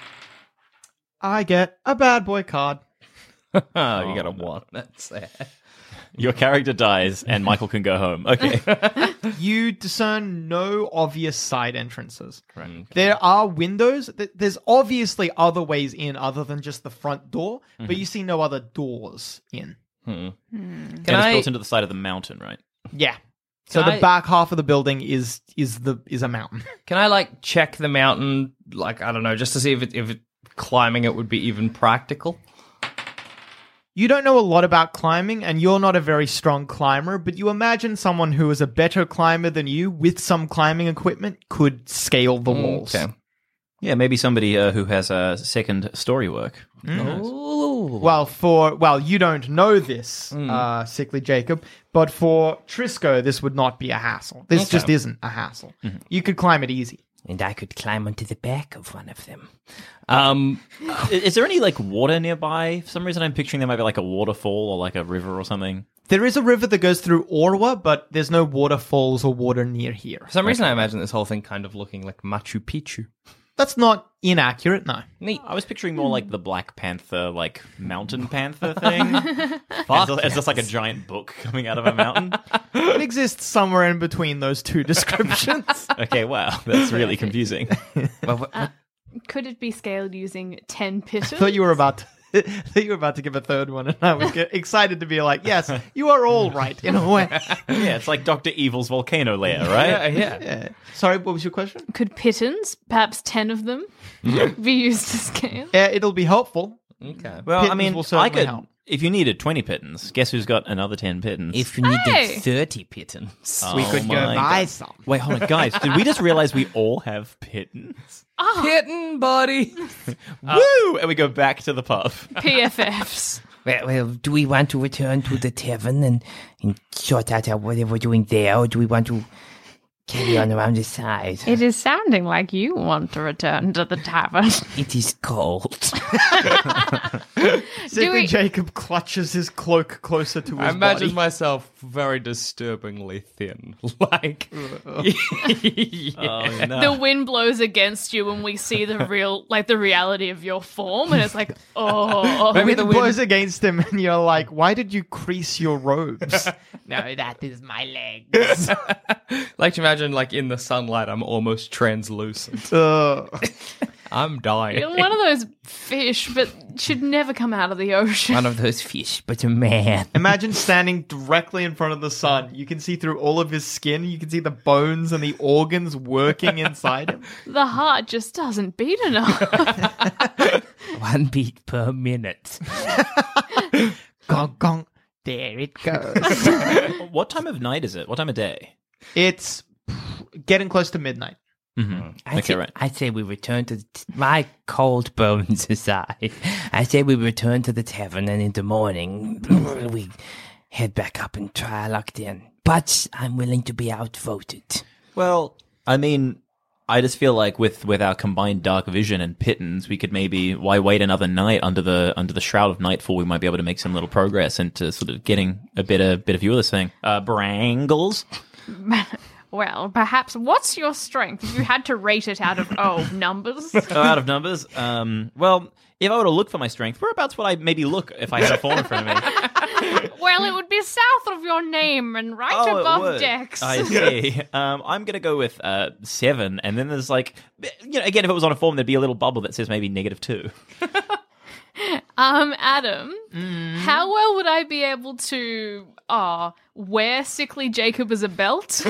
D: I get a bad boy card.
C: oh, you got a one. That's sad.
B: Your character dies and Michael can go home. Okay.
D: You discern no obvious side entrances. There are windows. Th- There's obviously other ways in other than just the front door, but you see no other doors in.
B: and
C: Can
B: it's
C: I?
B: built into the side of the mountain, right?
D: Yeah. So
C: Can
D: the
C: I-
D: back half of the building is is the is a mountain.
C: Can I like check the mountain? Like I don't know, just to see if it if it, climbing it would be even practical.
D: You don't know a lot about climbing, and you're not a very strong climber, but you imagine someone who is a better climber than you with some climbing equipment could scale the walls.
C: Okay.
B: Yeah, maybe somebody uh, who has a uh, second story work.
D: Well, for well, you don't know this, uh, Sickly Jacob, but for Trisco, this would not be a hassle. This
C: Okay.
D: just isn't a hassle. You could climb it easy.
E: And I could climb onto the back of one of them.
C: Um.
B: I- Is there any like water nearby? For some reason, I'm picturing there might be like a waterfall or like a river or something.
D: There is a river that goes through Orwa, but there's no waterfalls or water near here.
C: For some reason, I imagine this whole thing kind of looking like Machu Picchu.
D: That's not inaccurate, no.
C: Neat.
B: I was picturing more like the Black Panther, like mountain panther thing. It's, just, it's just like a giant book coming out of a mountain.
D: It exists somewhere in between those two descriptions.
B: Okay, wow, that's really confusing.
C: Well, what-
G: Uh, Could it be scaled using ten pitters?
D: I thought you were about to, I thought you were about to give a third one, and I was get excited to be like, yes, you are all right in a way.
B: Yeah, it's like Doctor Evil's volcano lair, right?
C: yeah, yeah.
D: Yeah. Sorry, what was your question?
G: Could pittons, perhaps ten of them, be used to scale?
D: Yeah, it'll be helpful.
C: Okay.
B: Well, I
D: Pittance
B: mean,
D: will
B: I
D: certainly
B: could.
D: help.
B: If you needed twenty pittance, guess who's got another ten pittance?
E: If you needed
G: Hey!
E: thirty pittance.
B: Oh
D: We could go
B: my
D: buy
B: God.
D: some.
B: Wait, hold on, guys. Did we just realize we all have pittance?
C: Kitten, buddy.
B: Woo! And we go back to the pub.
G: P F Fs.
E: Well, well, do we want to return to the tavern and, and sort out our- whatever we're doing there, or do we want to carry on around the side.
G: It is sounding like you want to return to the tavern.
E: It is cold.
D: Sickly
G: we-
D: Jacob clutches his cloak closer to his
C: I imagine
D: body.
C: myself very disturbingly thin. Like,
B: Oh, no.
G: The wind blows against you and we see the real, like the reality of your form, and it's like, oh.
C: Maybe
D: Wind
C: the wind-
D: blows against him, and you're like, "Why did you crease your robes?"
F: No, that is my legs.
C: like to imagine, like in the sunlight, I'm almost translucent.
D: Ugh.
C: I'm dying.
G: You're one of those fish, but should never come out of the ocean.
E: One of those fish, but a man.
D: Imagine standing directly in front of the sun. You can see through all of his skin. You can see the bones and the organs working inside him.
G: The heart just doesn't beat enough.
E: One beat per minute.
D: Gong gong. There it goes.
B: What time of night is it? What time of day?
D: It's getting close to midnight.
B: Mm-hmm.
E: I
B: Okay,
E: say,
B: right.
E: I say we return to the t- my cold bones aside. I say we return to the tavern, and in the morning we head back up and try our luck then. But I'm willing to be outvoted.
B: Well, I mean, I just feel like with, with our combined dark vision and pittance, we could maybe why wait another night under the under the shroud of nightfall? We might be able to make some little progress into sort of getting a bit a bit of view of this thing. Uh, Brangles.
G: Well, perhaps, what's your strength? If you had to rate it out of, oh, numbers?
B: Oh, out of numbers. Um, well, if I were to look for my strength, whereabouts would I maybe look if I had a form in front of me?
G: Well, it would be south of your name and right
B: Oh, it
G: above
B: would.
G: Dex.
B: I see. Um, I'm gonna go with uh, seven, and then there's like, you know, again, if it was on a form, there'd be a little bubble that says maybe negative two.
G: Um, Adam, how well would I be able to uh, wear Sickly Jacob as a belt?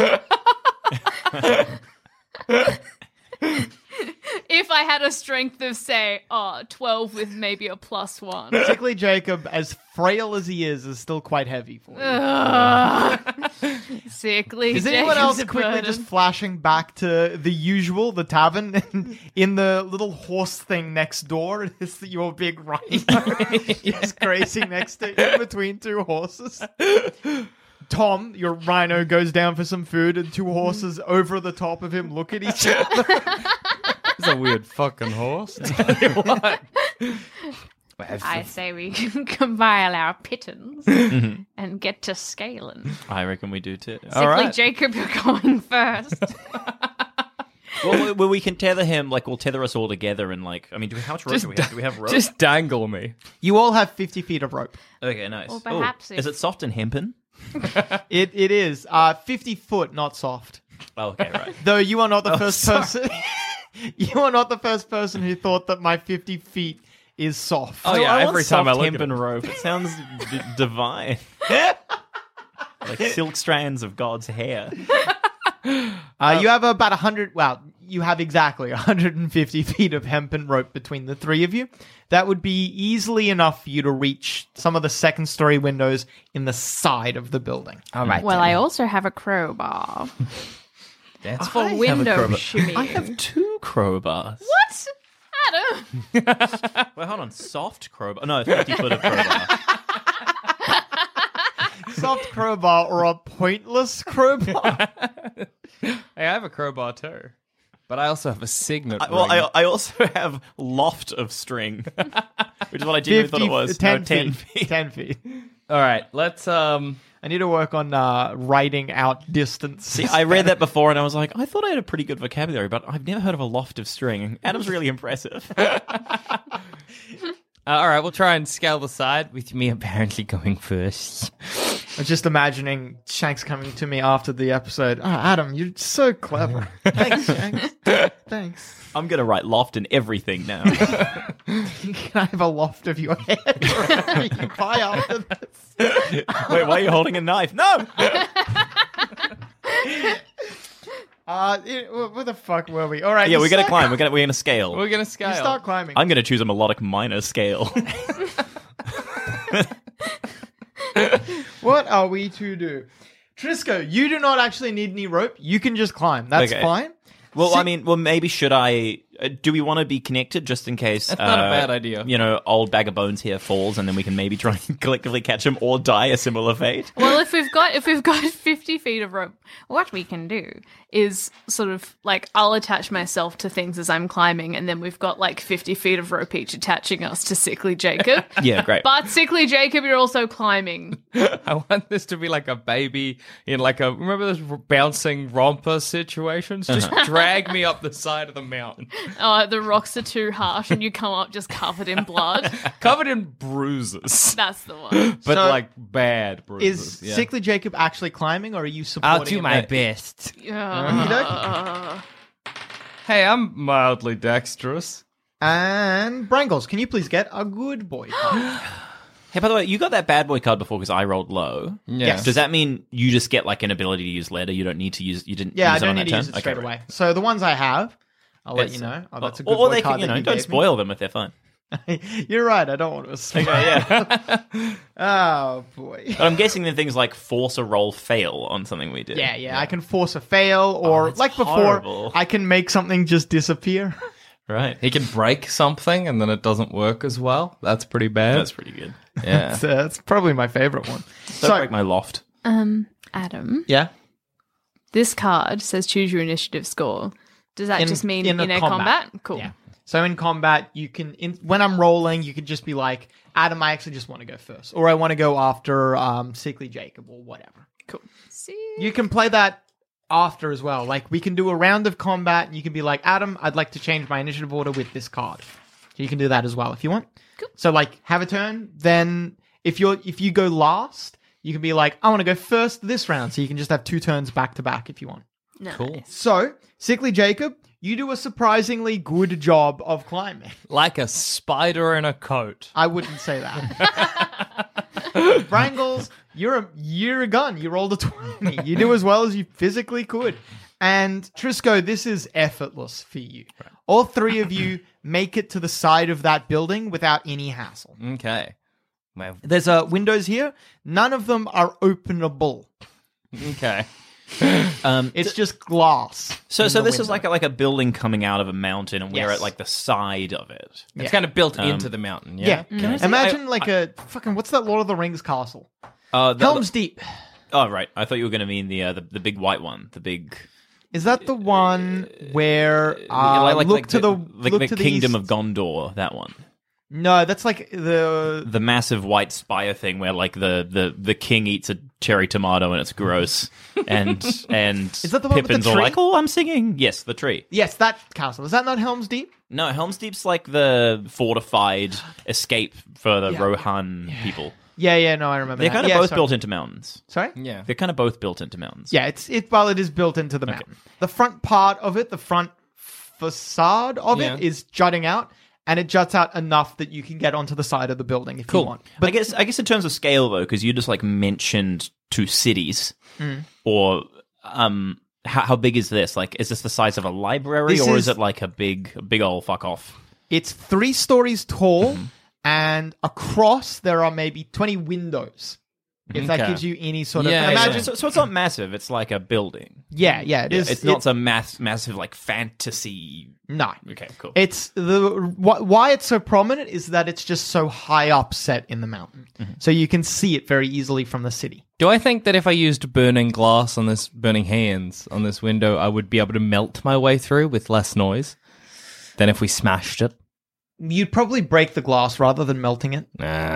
G: If I had a strength of, say, uh, twelve with maybe a plus one.
D: Sickly Jacob, as frail as he is, is still quite heavy for you.
G: Ugh. Sickly
D: Is anyone
G: Jacob's
D: else
G: a
D: quickly
G: burden.
D: just flashing back to the usual, the tavern, and in the little horse thing next door? Is your big rhino just grazing next to you between two horses? Tom, your rhino, goes down for some food, and two horses over the top of him look at each other.
C: It's a weird fucking horse. Tell you what.
G: I say we compile our pittance and get to scaling.
B: I reckon we do too.
G: Sickly
C: right.
G: Jacob, you're going first.
B: Well, we, well, we can tether him. Like, we'll tether us all together, and like, I mean, do we, how much rope do we have? Do we have rope?
C: Just dangle me.
D: You all have fifty feet of rope.
B: Okay, nice.
G: Well, perhaps
B: Ooh,
G: if-
B: is it soft and hempen?
D: It It is. Uh, fifty foot, not soft.
B: Oh, okay, right.
D: Though you are not the
B: Oh,
D: first
B: sorry.
D: person. You are not the first person who thought that my fifty feet is soft.
C: Oh, yeah,
B: I want
C: every time I
B: soft
C: look at
B: hempen
C: it.
B: rope. It sounds d- divine. Like silk strands of God's hair.
D: Uh, you have about one hundred, well, you have exactly one hundred fifty feet of hempen rope between the three of you. That would be easily enough for you to reach some of the second story windows in the side of the building.
E: All right.
G: Well,
E: then.
G: I also have a crowbar
E: That's
G: for
B: I have a
G: window
B: crowbar.
G: shimmying.
B: I have two crowbars.
G: What? Adam?
B: Well, hold on. Soft crowbar. No, fifty foot of crowbar.
D: Soft crowbar or a pointless crowbar?
C: Hey, I have a crowbar too. But I also have a signet
B: I, well,
C: ring.
B: I, I also have loft of string, which is what I genuinely thought it was.
D: ten,
B: no, ten
D: feet.
B: feet.
D: ten feet.
C: All right, let's... um.
D: I need to work on uh, writing out distance.
B: See, I read that before and I was like, I thought I had a pretty good vocabulary, but I've never heard of a loft of string. Adam's really impressive.
C: Uh, all right, we'll try and scale the side.
E: with me apparently going first.
D: I was just imagining Shanks coming to me after the episode. Oh, Adam, you're so clever. Thanks, Shanks. Thanks.
B: I'm going to write loft in everything now.
D: Can I have a loft of your head wherever you buy after this?
B: Wait, why are you holding a knife? No!
D: Uh, it, wh- where the fuck were we? All right.
B: Yeah,
D: you
B: we're going to
D: start-
B: climb. We're going to we're gonna scale.
C: We're going to scale.
D: You start climbing.
B: I'm going to choose a melodic minor scale.
D: What are we to do? Trisco, you do not actually need any rope. You can just climb. That's
B: Okay.
D: fine.
B: Well, I mean, well, maybe should I? Uh, do we want to be connected just in case?
C: That's
B: uh,
C: not a bad idea.
B: You know, old bag of bones here falls, and then we can maybe try and collectively catch him or die a similar fate.
G: Well, if we've got if we've got fifty feet of rope, what we can do is sort of like I'll attach myself to things as I'm climbing, and then we've got like fifty feet of rope each attaching us to Sickly Jacob.
B: Yeah, great.
G: But Sickly Jacob, you're also climbing.
C: I want this to be like a baby in like a remember those r- bouncing romper situations. Just drag me up the side of the mountain,
G: Oh, the rocks are too harsh, and you come up just covered in blood.
C: covered in bruises,
G: That's the one.
C: but
D: So,
C: like bad bruises.
D: Is
C: yeah.
D: Sickly Jacob actually climbing, or are you supporting
E: I'll do
D: him?
E: my best.
G: Uh,
C: Hey, I'm mildly dexterous.
D: And Brangles, can you please get a good boy card?
B: Hey, by the way, you got that bad boy card before because I rolled low.
C: Yeah.
D: Yes.
B: Does that mean you just get like an ability to use letter? You don't need to use. You didn't.
D: Yeah, I
B: use it
D: don't
B: on
D: need
B: that
D: to
B: turn?
D: use it
B: Okay,
D: straight
B: right.
D: away. So the ones I have, I'll let
B: Yes.
D: you know. Oh, that's a good
B: or,
D: boy
B: or they
D: card
B: can, you
D: that
B: know,
D: you
B: don't
D: gave me.
B: spoil them if they're fun.
D: You're right. I don't want to spoil.
B: yeah.
D: Oh boy.
B: But I'm guessing then things like force a roll fail on something we did.
D: Yeah, yeah, I can force a fail, or
B: that's
D: like before,
B: horrible.
D: I can make something just disappear.
B: Right.
C: He can break something and then it doesn't work as well. That's pretty bad.
B: That's pretty good.
C: yeah.
D: So that's probably my favorite one.
B: Don't
D: So,
B: break my loft.
G: um, Adam,
D: yeah,
G: this card says choose your initiative score. Does that
D: In-
G: just mean
D: in
G: in,
D: a
G: a
D: combat.
G: combat? Cool.
D: yeah. So in combat, you can in, when I'm rolling, you can just be like, Adam, I actually just want to go first, or I want to go after um, Sickly Jacob, or whatever.
G: Cool. See?
D: You can play that after as well. Like we can do a round of combat, and you can be like, Adam, I'd like to change my initiative order with this card. So you can do that as well if you want.
G: Cool.
D: So like have a turn, then if you're if you go last, you can be like, I want to go first this round. So you can just have two turns back to back if you want.
G: Nice.
C: Cool.
D: So, Sickly Jacob, you do a surprisingly good job of climbing.
C: Like a spider in a coat.
D: I wouldn't say that. Brangles, you're a you're a gun. You rolled a twenty. You do as well as you physically could. And Trisco, this is effortless for you. All three of you make it to the side of that building without any hassle.
C: Okay. Well,
D: There's uh, windows here. None of them are openable.
C: okay.
B: Um,
D: It's just glass.
B: so,
D: in
B: so
D: the
B: this is
D: window.
B: like a, like a building coming out of a mountain, and we're
D: Yes.
B: at like the side of it.
D: Yeah.
C: It's kind of built
B: Um,
C: into the mountain,
D: Yeah.
C: yeah?
B: I say-
D: Imagine
B: I-
D: like a fucking what's that Lord of the Rings castle?
B: Uh, the,
D: Helm's Deep.
B: Oh, right. I thought you were going to mean the, uh, the the big white one, the big
D: Is that the one where uh,
B: like, like,
D: look
B: like
D: to the,
B: like
D: look
B: the
D: to the
B: Kingdom
D: east?
B: of Gondor? That one,
D: No, that's like the
B: the massive white spire thing, where like the, the, the king eats a cherry tomato and it's gross, and and
D: Is that the one with the
B: Pippin's all
D: tree?
B: like, "Oh, I'm singing." Yes, the tree.
D: yes, that castle. Is that not Helm's Deep?
B: No, Helm's Deep's like the fortified escape for the
D: Yeah.
B: Rohan people.
D: Yeah, yeah, no, I remember.
B: They're
D: that.
B: kind of
D: yeah,
B: both
D: sorry.
B: built into mountains.
D: Sorry.
C: Yeah.
B: They're kind of both built into mountains.
D: Yeah, it's it. Well, it is built into the mountain. The front part of it, the front facade of
C: Yeah.
D: it, is jutting out, and it juts out enough that you can get onto the side of the building if
B: Cool.
D: you want.
B: But I guess I guess in terms of scale though, because you just like mentioned two cities,
D: Hmm.
B: or um, how, how big is this? Like, is this the size of a library,
D: This
B: or is
D: is-
B: it like a big, a big old fuck off?
D: It's three stories tall,
B: Mm-hmm.
D: and across there are maybe twenty windows. If that
C: Okay.
D: gives you any sort of
C: Yeah,
D: imagine.
C: yeah.
B: So, so it's not massive. It's like a building.
D: Yeah, yeah, it is.
B: It's
D: it-
B: not some mass, massive like fantasy.
D: No.
B: Okay, cool.
D: It's the wh- why it's so prominent is that it's just so high up set in the mountain,
B: Mm-hmm.
D: so you can see it very easily from the city.
C: Do I think that if I used burning glass on this, burning hands on this window, I would be able to melt my way through with less noise than if we smashed it?
D: You'd probably break the glass rather than melting it.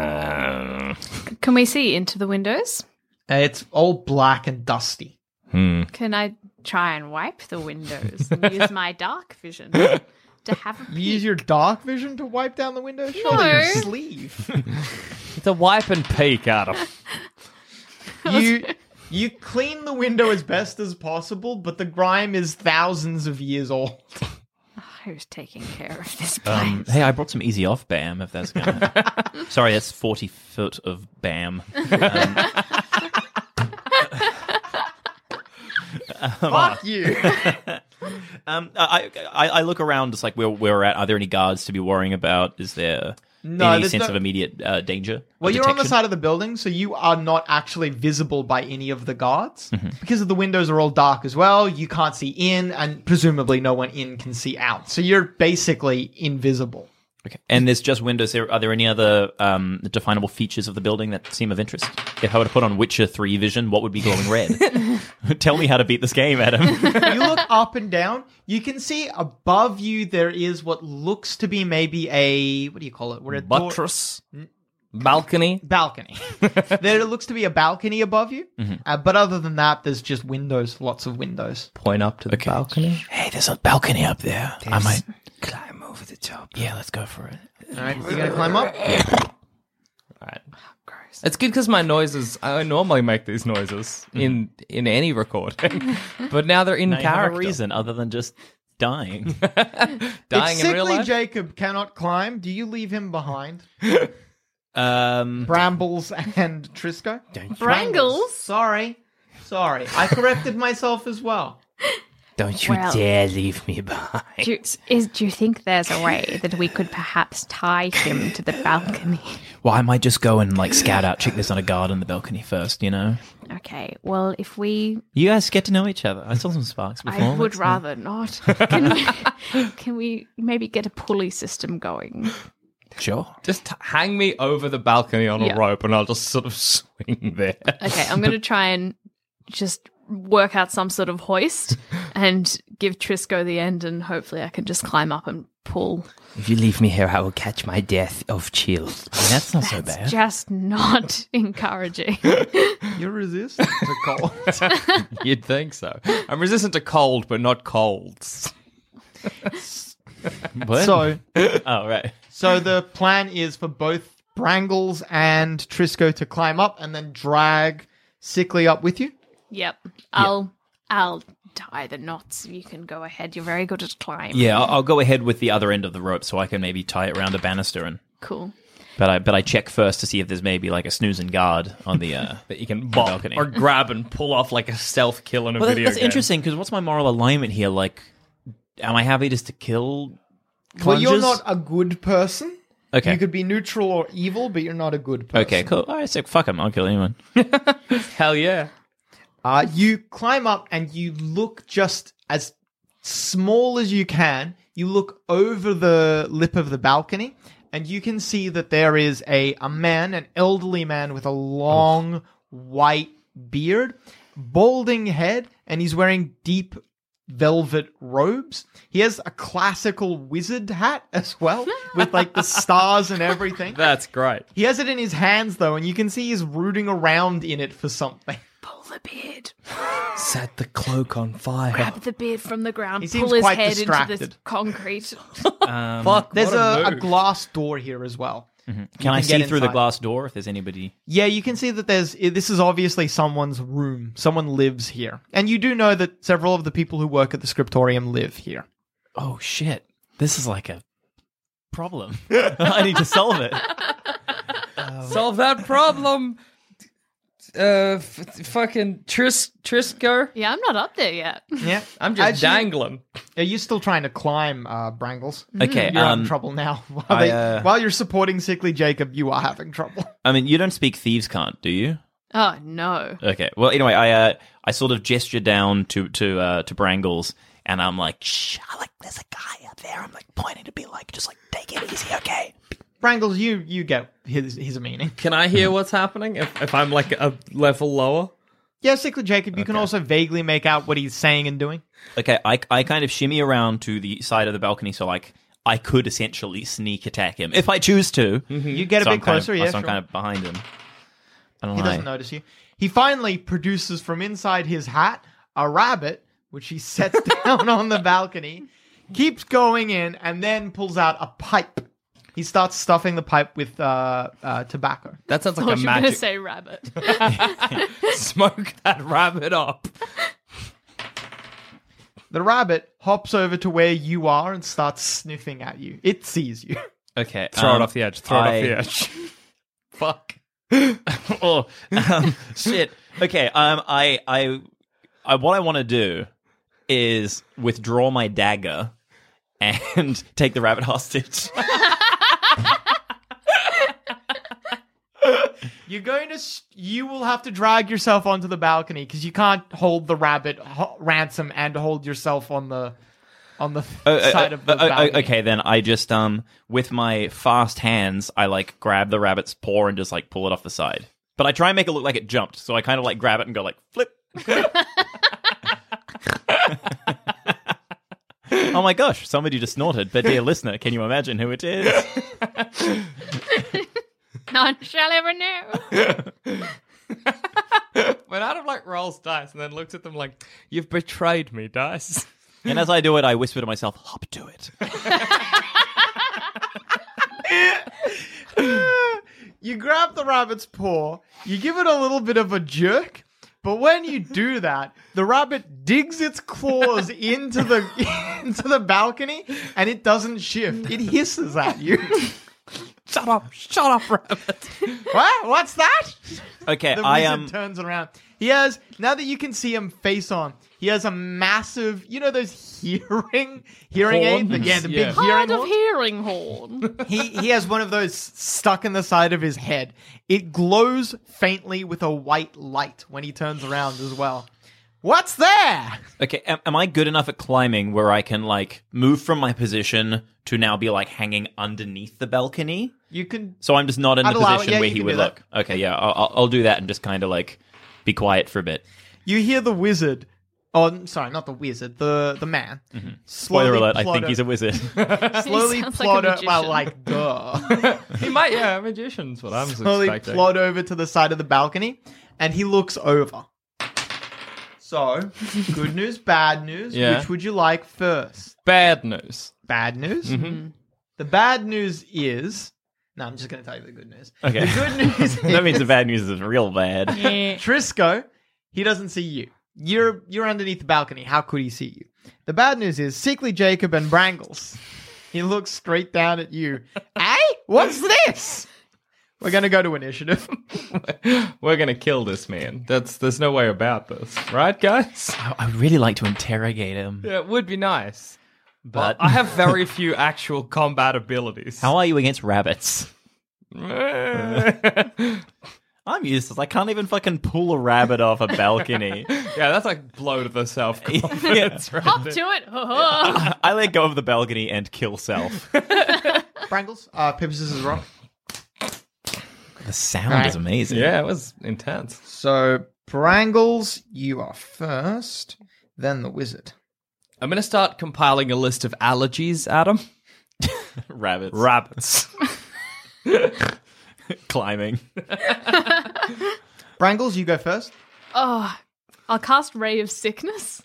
C: Uh,
G: Can we see into the windows?
D: Uh, it's all black and dusty.
C: hmm.
G: Can I try and wipe the windows and use my dark vision to have a
D: You use
G: peek?
D: your dark vision to wipe down the window. Surely
G: No.
D: your sleeve.
C: It's a wipe and peek, Adam.
D: you you clean the window as best as possible, but the grime is thousands of years old.
G: Who's taking care of this place?
B: Um, hey, I brought some easy off bam. If that's gonna. Sorry, that's forty foot of bam. Um,
D: Fuck you.
B: um, I, I I look around. It's like where where we're at. Are there any guards to be worrying about? Is there?
D: No,
B: any
D: there's
B: sense
D: no-
B: of immediate uh, danger?
D: Well,
B: or
D: you're on the
B: detection?
D: side of the building, so you are not actually visible by any of the guards.
B: Mm-hmm.
D: Because of the windows are all dark as well, you can't see in, and presumably no one in can see out. So you're basically invisible.
B: Okay. And there's just windows. There are there any other um, definable features of the building that seem of interest? If I were to put on Witcher three vision, what would be glowing red? Tell me how to beat this game, Adam.
D: You look up and down, you can see above you there is what looks to be maybe a, what do you call it? Where a door-
C: Buttress, balcony.
D: balcony. There looks to be a balcony above you,
B: Mm-hmm.
D: uh, but other than that, there's just windows, lots of windows.
C: Point up to the
B: Okay.
C: balcony.
B: Hey, there's a balcony up there. I might.
E: Climb over the top.
B: Yeah, let's go for it.
D: All right, you're gonna climb up.
C: Right. It's good because my noises. I normally make these noises in in any recording, but now they're in
B: Now you have
C: character.
B: a reason other than just dying.
C: Dying
D: if
C: in real
D: Sickly
C: life.
D: Jacob cannot climb, do you leave him behind?
B: um,
D: Brambles and Trisco?
G: Brangles?
D: Sorry. Sorry. I corrected myself as well.
E: Don't you
G: Well-
E: dare leave me behind.
G: Do you, is, do you think there's a way that we could perhaps tie him to the balcony?
B: well, I might just go and like scout out, check there's not a guard on the balcony first. You know,
G: Okay, well, if we...
B: you guys get to know each other. I saw some sparks before.
G: I would
B: That's-
G: rather not. Can we, can we maybe get a pulley system going?
B: Sure.
C: Just t- hang me over the balcony on
G: Yeah.
C: a rope, and I'll just sort of swing there.
G: Okay, I'm going to try and just work out some sort of hoist and give Trisco the end, and hopefully I can just climb up and pull.
E: If you leave me here, I will catch my death of chill.
B: That's not so
G: It's
B: bad.
G: just not encouraging.
D: You're resistant to cold.
C: You'd think so. I'm resistant to cold, but not colds.
B: What?
D: So,
B: oh right.
D: so the plan is for both Brangles and Trisco to climb up and then drag Sickly up with you.
G: Yep, I'll I'll tie the knots. You can go ahead. You're very good at climbing.
B: Yeah, I'll, I'll go ahead with the other end of the rope so I can maybe tie it around a banister and.
G: Cool.
B: But I but I check first to see if there's maybe like a snoozing guard on the. Uh,
C: That you can bop
B: balcony.
C: or grab and pull off like a stealth kill in a
B: well, that-
C: video
B: that's
C: game.
B: interesting because what's my moral alignment here? Like, am I happy just to kill?
D: Well, you're
B: Plungers?
D: not a good person.
B: Okay.
D: You could be neutral or evil, but you're not a good person.
B: Okay, cool. All right, so fuck him. I'll kill anyone.
C: Hell yeah.
D: Uh, you climb up and you look just as small as you can. You look over the lip of the balcony and you can see that there is a, a man, an elderly man with a long white beard, balding head, and he's wearing deep velvet robes. He has a classical wizard hat as well, with like the stars and everything.
C: That's great.
D: He has it in his hands though, and you can see he's rooting around in it for something.
G: Pull the beard.
C: Set the cloak on fire.
G: Grab the beard from the ground.
D: He seems
G: pull his
D: quite
G: head into
D: distracted.
G: this concrete.
C: Fuck,
D: There's
C: what
D: a,
C: a,
D: a
C: move.
D: glass door here as well.
B: Can I
D: can
B: see
D: get
B: through the
D: inside.
B: glass door if there's anybody?
D: Yeah, you can see that there's. This is obviously someone's room. Someone lives here, and you do know that several of the people who work at the scriptorium live here.
B: Oh shit! This is like a problem. I need to solve it.
C: Solve that problem. Uh, f- fucking Tris Trisco.
G: Yeah, I'm not up there yet.
D: Yeah,
C: I'm just
D: As you-
C: dangling.
D: Are you still trying to climb, uh, Brangles?
B: Okay,
D: You're
B: um,
D: having trouble now. While,
B: I,
D: they-
B: uh,
D: while you're supporting Sickly Jacob, you are having trouble.
B: I mean, you don't speak thieves' can't, do you?
G: Oh no.
B: Okay. Well, anyway, I uh, I sort of gesture down to to uh, to Brangles, and I'm like, shh, I like there's a guy up there. I'm like pointing to be like, just like take it easy, okay?
D: Brangles, you you get his his meaning.
C: Can I hear what's happening if, if I'm like a level lower?
D: Yeah, Sickly Jacob, you can also vaguely make out what he's saying and doing.
B: Okay, I I kind of shimmy around to the side of the balcony, so like I could essentially sneak attack him if I choose to.
D: You get a
B: So
D: bit
B: I'm kind of-
D: closer, yeah,
B: so I'm
D: sure.
B: kind of behind him. I don't
D: He
B: know.
D: doesn't notice you. He finally produces from inside his hat a rabbit, which he sets down on the balcony, keeps going in, and then pulls out a pipe. He starts stuffing the pipe with uh, uh, tobacco.
C: That sounds
G: I
C: like a
G: thought you were going to
C: magic.
G: say rabbit.
C: Smoke that rabbit up.
D: The rabbit hops over to where you are and starts sniffing at you. It sees you.
B: Okay,
C: Throw
B: um,
C: it off the edge. Throw
B: I-
C: it off the edge. Fuck.
B: oh, um, shit. Okay, um, I, I, I, what I want to do is withdraw my dagger and take the rabbit hostage.
D: You're going to. s- You will have to drag yourself onto the balcony because you can't hold the rabbit ho- ransom and hold yourself on the on the
B: Uh, uh,
D: side of the
B: uh, uh,
D: balcony.
B: okay, then I just um with my fast hands, I like grab the rabbit's paw and just like pull it off the side. But I try and make it look like it jumped, so I kind of like grab it and go like flip. Oh my gosh, somebody just snorted. But dear listener, can you imagine who it is?
G: None shall ever know.
C: When Adam like rolls dice and then looks at them like, "You've betrayed me, dice."
B: And as I do it, I whisper to myself, hop to it.
D: You grab the rabbit's paw, you give it a little bit of a jerk, but when you do that, the rabbit digs its claws into the into the balcony and it doesn't shift. It hisses at you.
C: Shut up! Shut up, rabbit.
D: What? What's that?
B: Okay,
D: The
B: I
D: wizard
B: am...
D: turns around. He has, now that you can see him face on, he has a massive, you know those hearing hearing aids?
C: Horns?
D: Yeah, the
C: Yeah.
D: big hearing
G: Hard of
D: horns?
G: hearing horn.
D: He he has one of those stuck in the side of his head. It glows faintly with a white light when he turns around as well. What's there?
B: Okay, am, am I good enough at climbing where I can, like, move from my position to now be, like, hanging underneath the balcony?
D: You can.
B: So I'm just not in
D: I'd
B: the
D: allow it.
B: position
D: Yeah,
B: where
D: you
B: he
D: can
B: would
D: do that.
B: look. Okay, yeah, I'll, I'll- I'll do that and just kind of, like, be quiet for a bit.
D: You hear the wizard. Oh, sorry, not the wizard. The the man. Slowly
B: Spoiler alert, I
D: plod
B: think
D: o-
B: he's a wizard.
D: slowly
G: He sounds like a
D: plod o- well,
G: magician.
D: like duh.
C: He might, yeah, magician's what I'm
D: slowly
C: expecting.
D: plod over to the side of the balcony, and he looks over. So, good news, bad news.
C: Yeah.
D: Which would you like first?
C: Bad news.
D: Bad news.
C: Mm-hmm.
D: The bad news is. No, I'm just going to tell you the good news.
B: Okay.
D: The good news is
B: That means the bad news is real bad.
G: Yeah.
D: Trisco, he doesn't see you. You're you're underneath the balcony. How could he see you? The bad news is Sickly Jacob and Brangles. He looks straight down at you. Hey, what's this? We're going to go to initiative.
C: We're gonna kill this man. That's there's no way about this, right, guys?
B: I I would really like to interrogate him.
C: Yeah, it would be nice.
B: But
C: I have very few actual combat abilities.
B: how are you against rabbits?
C: yeah,
B: I'm useless. I can't even fucking pull a rabbit off a balcony.
C: that's like blow to the self
B: Yeah.
C: confidence, right?
G: Hop to it. Ho, ho.
B: I let go of the balcony and kill self.
D: Brangles, uh, paper, scissors, rock.
B: The sound
D: Right.
B: is amazing.
C: Yeah, it was intense.
D: So, Brangles, you are first, then the wizard.
C: I'm gonna start compiling a list of allergies, Adam.
B: Rabbits.
C: Rabbits.
B: Climbing.
D: Brangles, you go first.
G: Oh, I'll cast Ray of Sickness.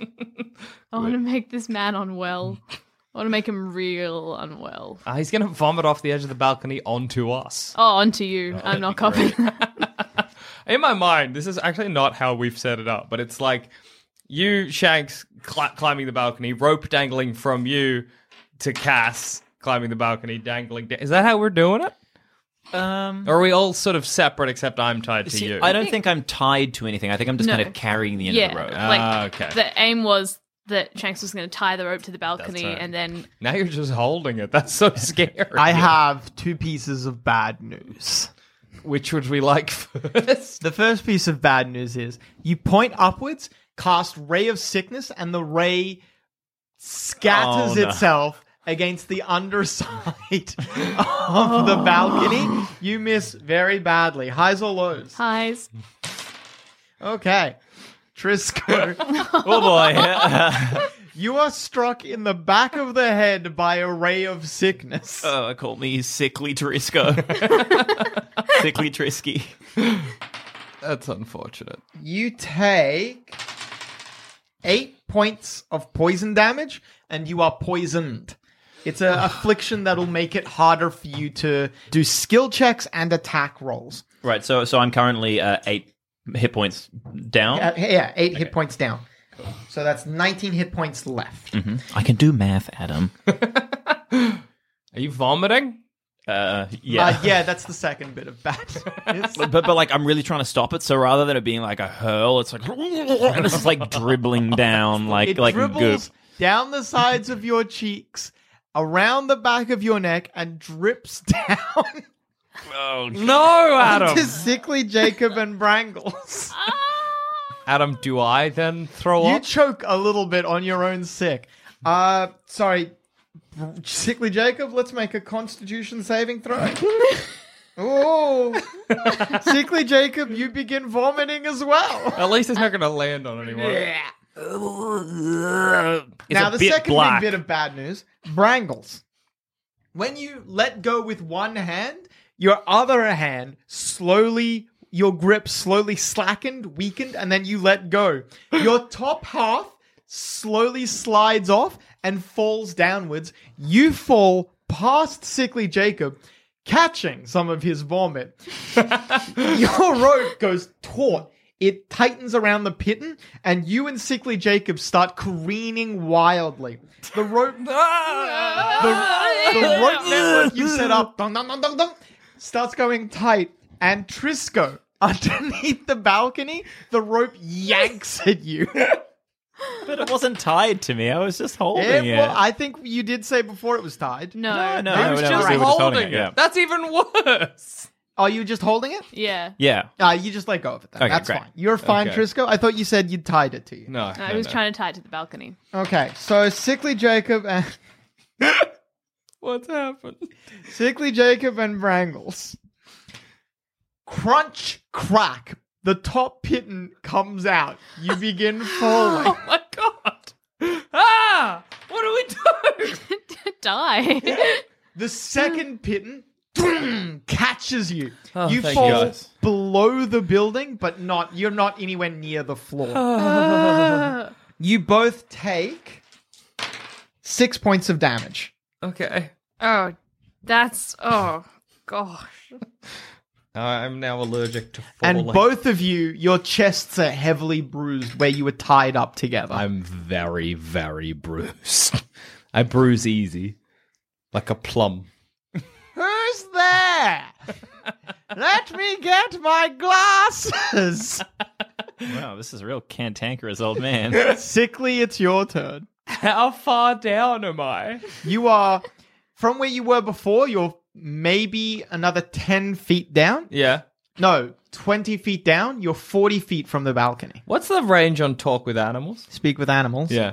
G: I want to make this man unwell. I want to make him real unwell.
C: Ah, he's gonna vomit off the edge of the balcony onto us.
G: Oh, onto you. I'm not copying that.
C: In my mind, this is actually not how we've set it up, but it's like you, Shanks, cl- climbing the balcony, rope dangling from you to Cass climbing the balcony, dangling. Da- is that how we're doing it?
B: Um,
C: Or are we all sort of separate except I'm tied to
B: see,
C: you?
B: I don't think I'm tied to anything. I think I'm just
G: No.
B: kind of carrying the end
G: Yeah,
B: of the rope.
C: Ah,
G: like
C: okay.
G: the aim was that Shanks was going to tie the rope to the balcony
C: right.
G: and then
C: Now you're just holding it. That's so scary.
D: I have two pieces of bad news.
C: Which would we like first?
D: The first piece of bad news is you point upwards, cast Ray of Sickness, and the ray scatters
B: Oh, no.
D: itself against the underside of the balcony. You miss very badly. Highs or lows?
G: highs.
D: Okay. Trisco,
B: Oh boy.
D: you are struck in the back of the head by a ray of sickness.
B: Oh, call me Sickly Trisco. Sickly Trisky.
C: That's unfortunate.
D: You take eight points of poison damage, and you are poisoned. It's an affliction that'll make it harder for you to do skill checks and attack rolls.
B: Right, so so I'm currently uh, eight hit points down.
D: Uh, yeah, eight hit points down. So that's nineteen hit points left.
B: I can do math, Adam.
C: Are you vomiting?
B: Uh, yeah.
D: Uh, yeah, that's the second bit of bad news.
B: But, but like I'm really trying to stop it, so rather than it being like a hurl, it's like and it's like dribbling down like
D: It
B: like goop.
D: dribbles down the sides of your cheeks, around the back of your neck, and drips down
C: No, Adam.
D: to Sickly Jacob and Brangles.
C: Adam, do I then throw
D: You
C: up?
D: choke a little bit on your own sick. Uh, sorry, Sickly Jacob. Let's make a Constitution saving throw. Oh, Sickly Jacob, you begin vomiting as well.
C: At least it's not going to land on anyone.
D: Now
B: a
D: the
B: bit
D: second
B: black.
D: big bit of bad news, Brangles. When you let go with one hand, your other hand slowly, your grip slowly slackened, weakened, and then you let go. Your top half slowly slides off and falls downwards. You fall past Sickly Jacob, catching some of his vomit. Your rope goes taut. It tightens around the pitten, and you and Sickly Jacob start careening wildly. The rope, the, the rope network you set up, dun, dun, dun, dun, dun, starts going tight, and Trisco, underneath the balcony, the rope yanks at you.
B: But it wasn't tied to me. I was just holding
D: Yeah,
B: it.
D: well, I think you did say before it was tied.
G: No.
B: No, no,
C: He
B: no,
C: was
B: no,
C: just
B: we were just
C: holding
B: holding
C: it.
B: it, yeah.
C: That's even worse.
D: Oh, you were just holding it?
G: Yeah.
B: Yeah.
D: Uh, you just let go of it then.
B: Okay,
D: That's
B: great.
D: fine. You're fine,
C: Okay.
D: Trisco. I thought you said you'd tied it to you.
C: No,
G: I was trying to tie it to the balcony.
D: Okay, so Sickly Jacob and
C: What's happened?
D: Sickly Jacob and Brangles. Crunch, crack. The top pitten comes out. You begin falling.
C: Oh my god! Ah! What do we do?
G: Die.
D: The second pitten catches you.
C: Oh,
D: you
C: thank
D: fall
C: God.
D: below the building, but not. You're not anywhere near the floor. You both take six points of damage.
C: Okay.
G: Oh, that's oh gosh.
C: I'm now allergic to falling.
D: And both of you, your chests are heavily bruised where you were tied up together.
C: I'm very, very bruised. I bruise easy. Like a plum.
D: Who's there? Let me get my glasses.
B: Wow, this is a real cantankerous old man.
D: Sickly, it's your turn.
C: How far down am I?
D: You are, from where you were before, you're maybe another ten feet down.
C: Yeah.
D: No, twenty feet down. You're forty feet from the balcony.
C: What's the range on talk with animals?
D: Speak with animals.
C: Yeah.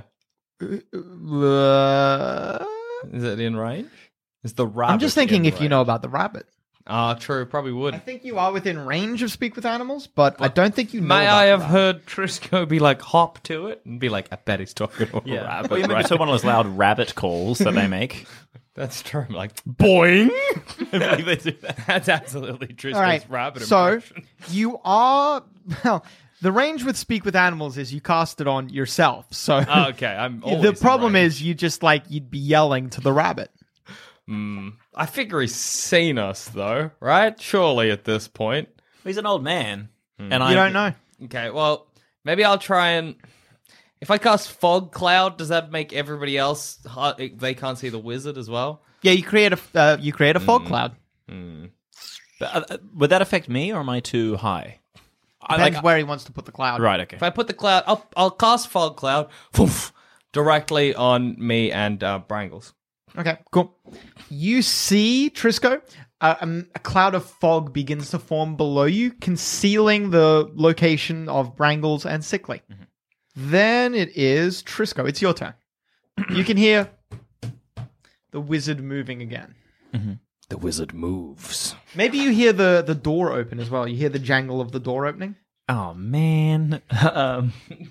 D: Uh,
C: Is it in range? Is the rabbit
D: I'm just thinking
C: in
D: if you know
C: range?
D: about the rabbit.
C: Ah, true. Probably would.
D: I think you are within range of speak with animals, but I don't think you know
C: May
D: about
C: I
D: the
C: have
D: rabbit.
C: heard Trisco be like, hop to it? And be like, I bet he's talking to a
B: Yeah.
C: rabbit.
B: Well, you maybe
C: right?
B: saw one of those loud rabbit calls that they make.
C: That's true. I'm like,
B: Boing! I believe they do that.
C: that's absolutely Trisco's
D: All right.
C: rabbit
D: So
C: impression.
D: you are well. The range with speak with animals is you cast it on yourself. So
C: Oh, okay, I'm always
D: the
C: in
D: problem
C: range.
D: is you just like you'd be yelling to the rabbit.
C: I figure he's seen us, though, right? Surely at this point.
B: He's an old man. And I
D: You don't know.
C: Okay, well, maybe I'll try and... If I cast Fog Cloud, does that make everybody else... They can't see the wizard as well?
D: Yeah, you create a uh, you create a fog cloud.
B: But, uh, would that affect me, or am I too high? I,
D: Depends
B: like,
D: where he wants to put the cloud.
B: right, okay.
C: If I put the cloud... I'll, I'll cast Fog Cloud poof, directly on me and uh, Brangles.
D: Okay, cool. You see, Trisco, uh, um, a cloud of fog begins to form below you, concealing the location of Brangles and Sickly. Then it is Trisco. It's your turn. You can hear the wizard moving again.
C: The wizard moves.
D: Maybe you hear the, the door open as well. You hear the jangle of the door opening.
B: Oh, man. um,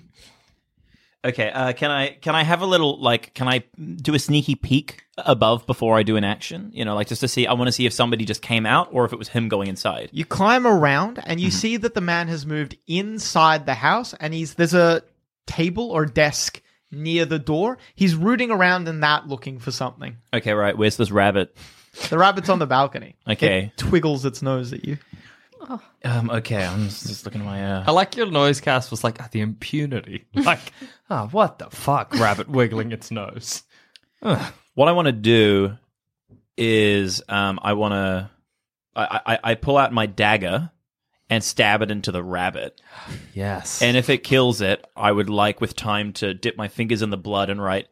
B: okay, uh, can I can I have a little, like, can I do a sneaky peek above before I do an action? You know, like, just to see, I want to see if somebody just came out or if it was him going inside.
D: You climb around and you see that the man has moved inside the house, and he's there's a table or desk near the door. He's rooting around in that looking for something.
B: Okay, right, where's this rabbit?
D: The rabbit's on the balcony.
B: Okay.
D: It twiggles its nose at you.
B: Um, okay, I'm just, just looking at my... Uh...
C: I like your noise cast was like, ah, the impunity. Like, oh, what the fuck? Rabbit wiggling its nose.
B: What I want to do is um, I want to... I, I, I pull out my dagger and stab it into the rabbit.
C: Yes.
B: And if it kills it, I would like, with time, to dip my fingers in the blood and write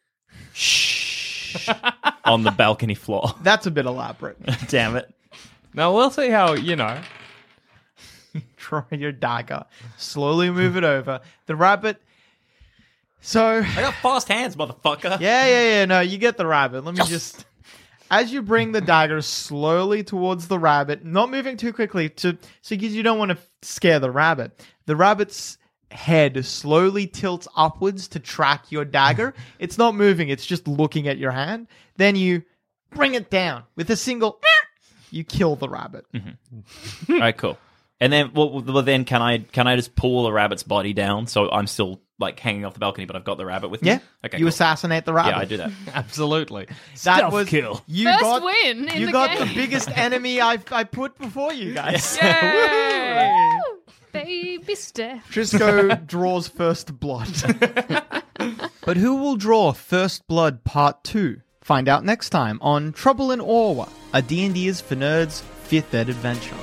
B: shh on the balcony floor.
D: That's a bit elaborate.
B: Damn it.
C: Now we'll see how, you know.
D: Draw your dagger. Slowly move it over. The rabbit. So.
B: I got fast hands, motherfucker.
D: Yeah, yeah, yeah. No, you get the rabbit. Let me just. As you bring the dagger slowly towards the rabbit, not moving too quickly, to so because you don't want to scare the rabbit. The rabbit's head slowly tilts upwards to track your dagger. It's not moving, it's just looking at your hand. Then you bring it down with a single you kill the rabbit.
B: Mm-hmm. All right, cool. And then well, well then can I can I just pull the rabbit's body down so I'm still like hanging off the balcony but I've got the rabbit with me?
D: Yeah.
B: Okay.
D: You
B: cool.
D: assassinate the rabbit.
B: Yeah, I do that.
C: Absolutely.
D: That
A: Stealth
D: was
A: kill.
D: You
G: First
D: got,
G: win in
D: You
G: the
D: got
G: game.
D: the biggest enemy I I put before you guys.
C: Yay!
G: Woo! Baby Steph.
D: Trisco draws first blood. But who will draw First Blood Part two? Find out next time on Trouble in Orwa, a D and D is for Nerds fifth Ed adventure.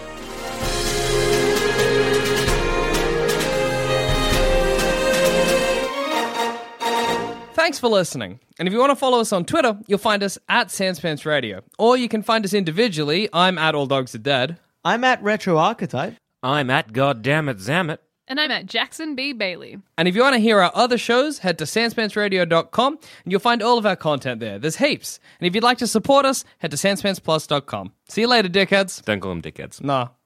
C: Thanks for listening. And if you want to follow us on Twitter, you'll find us at Sanspants Radio. Or you can find us individually. I'm at All Dogs Are Dead.
D: I'm at Retro Archetype.
A: I'm at Goddammit Zammit.
G: And I'm at Jackson B. Bailey.
C: And if you want to hear our other shows, head to sanspantsradio radio dot com and you'll find all of our content there. There's heaps. And if you'd like to support us, head to sanspants plus dot com. See you later, dickheads.
A: Don't call them dickheads.
C: Nah.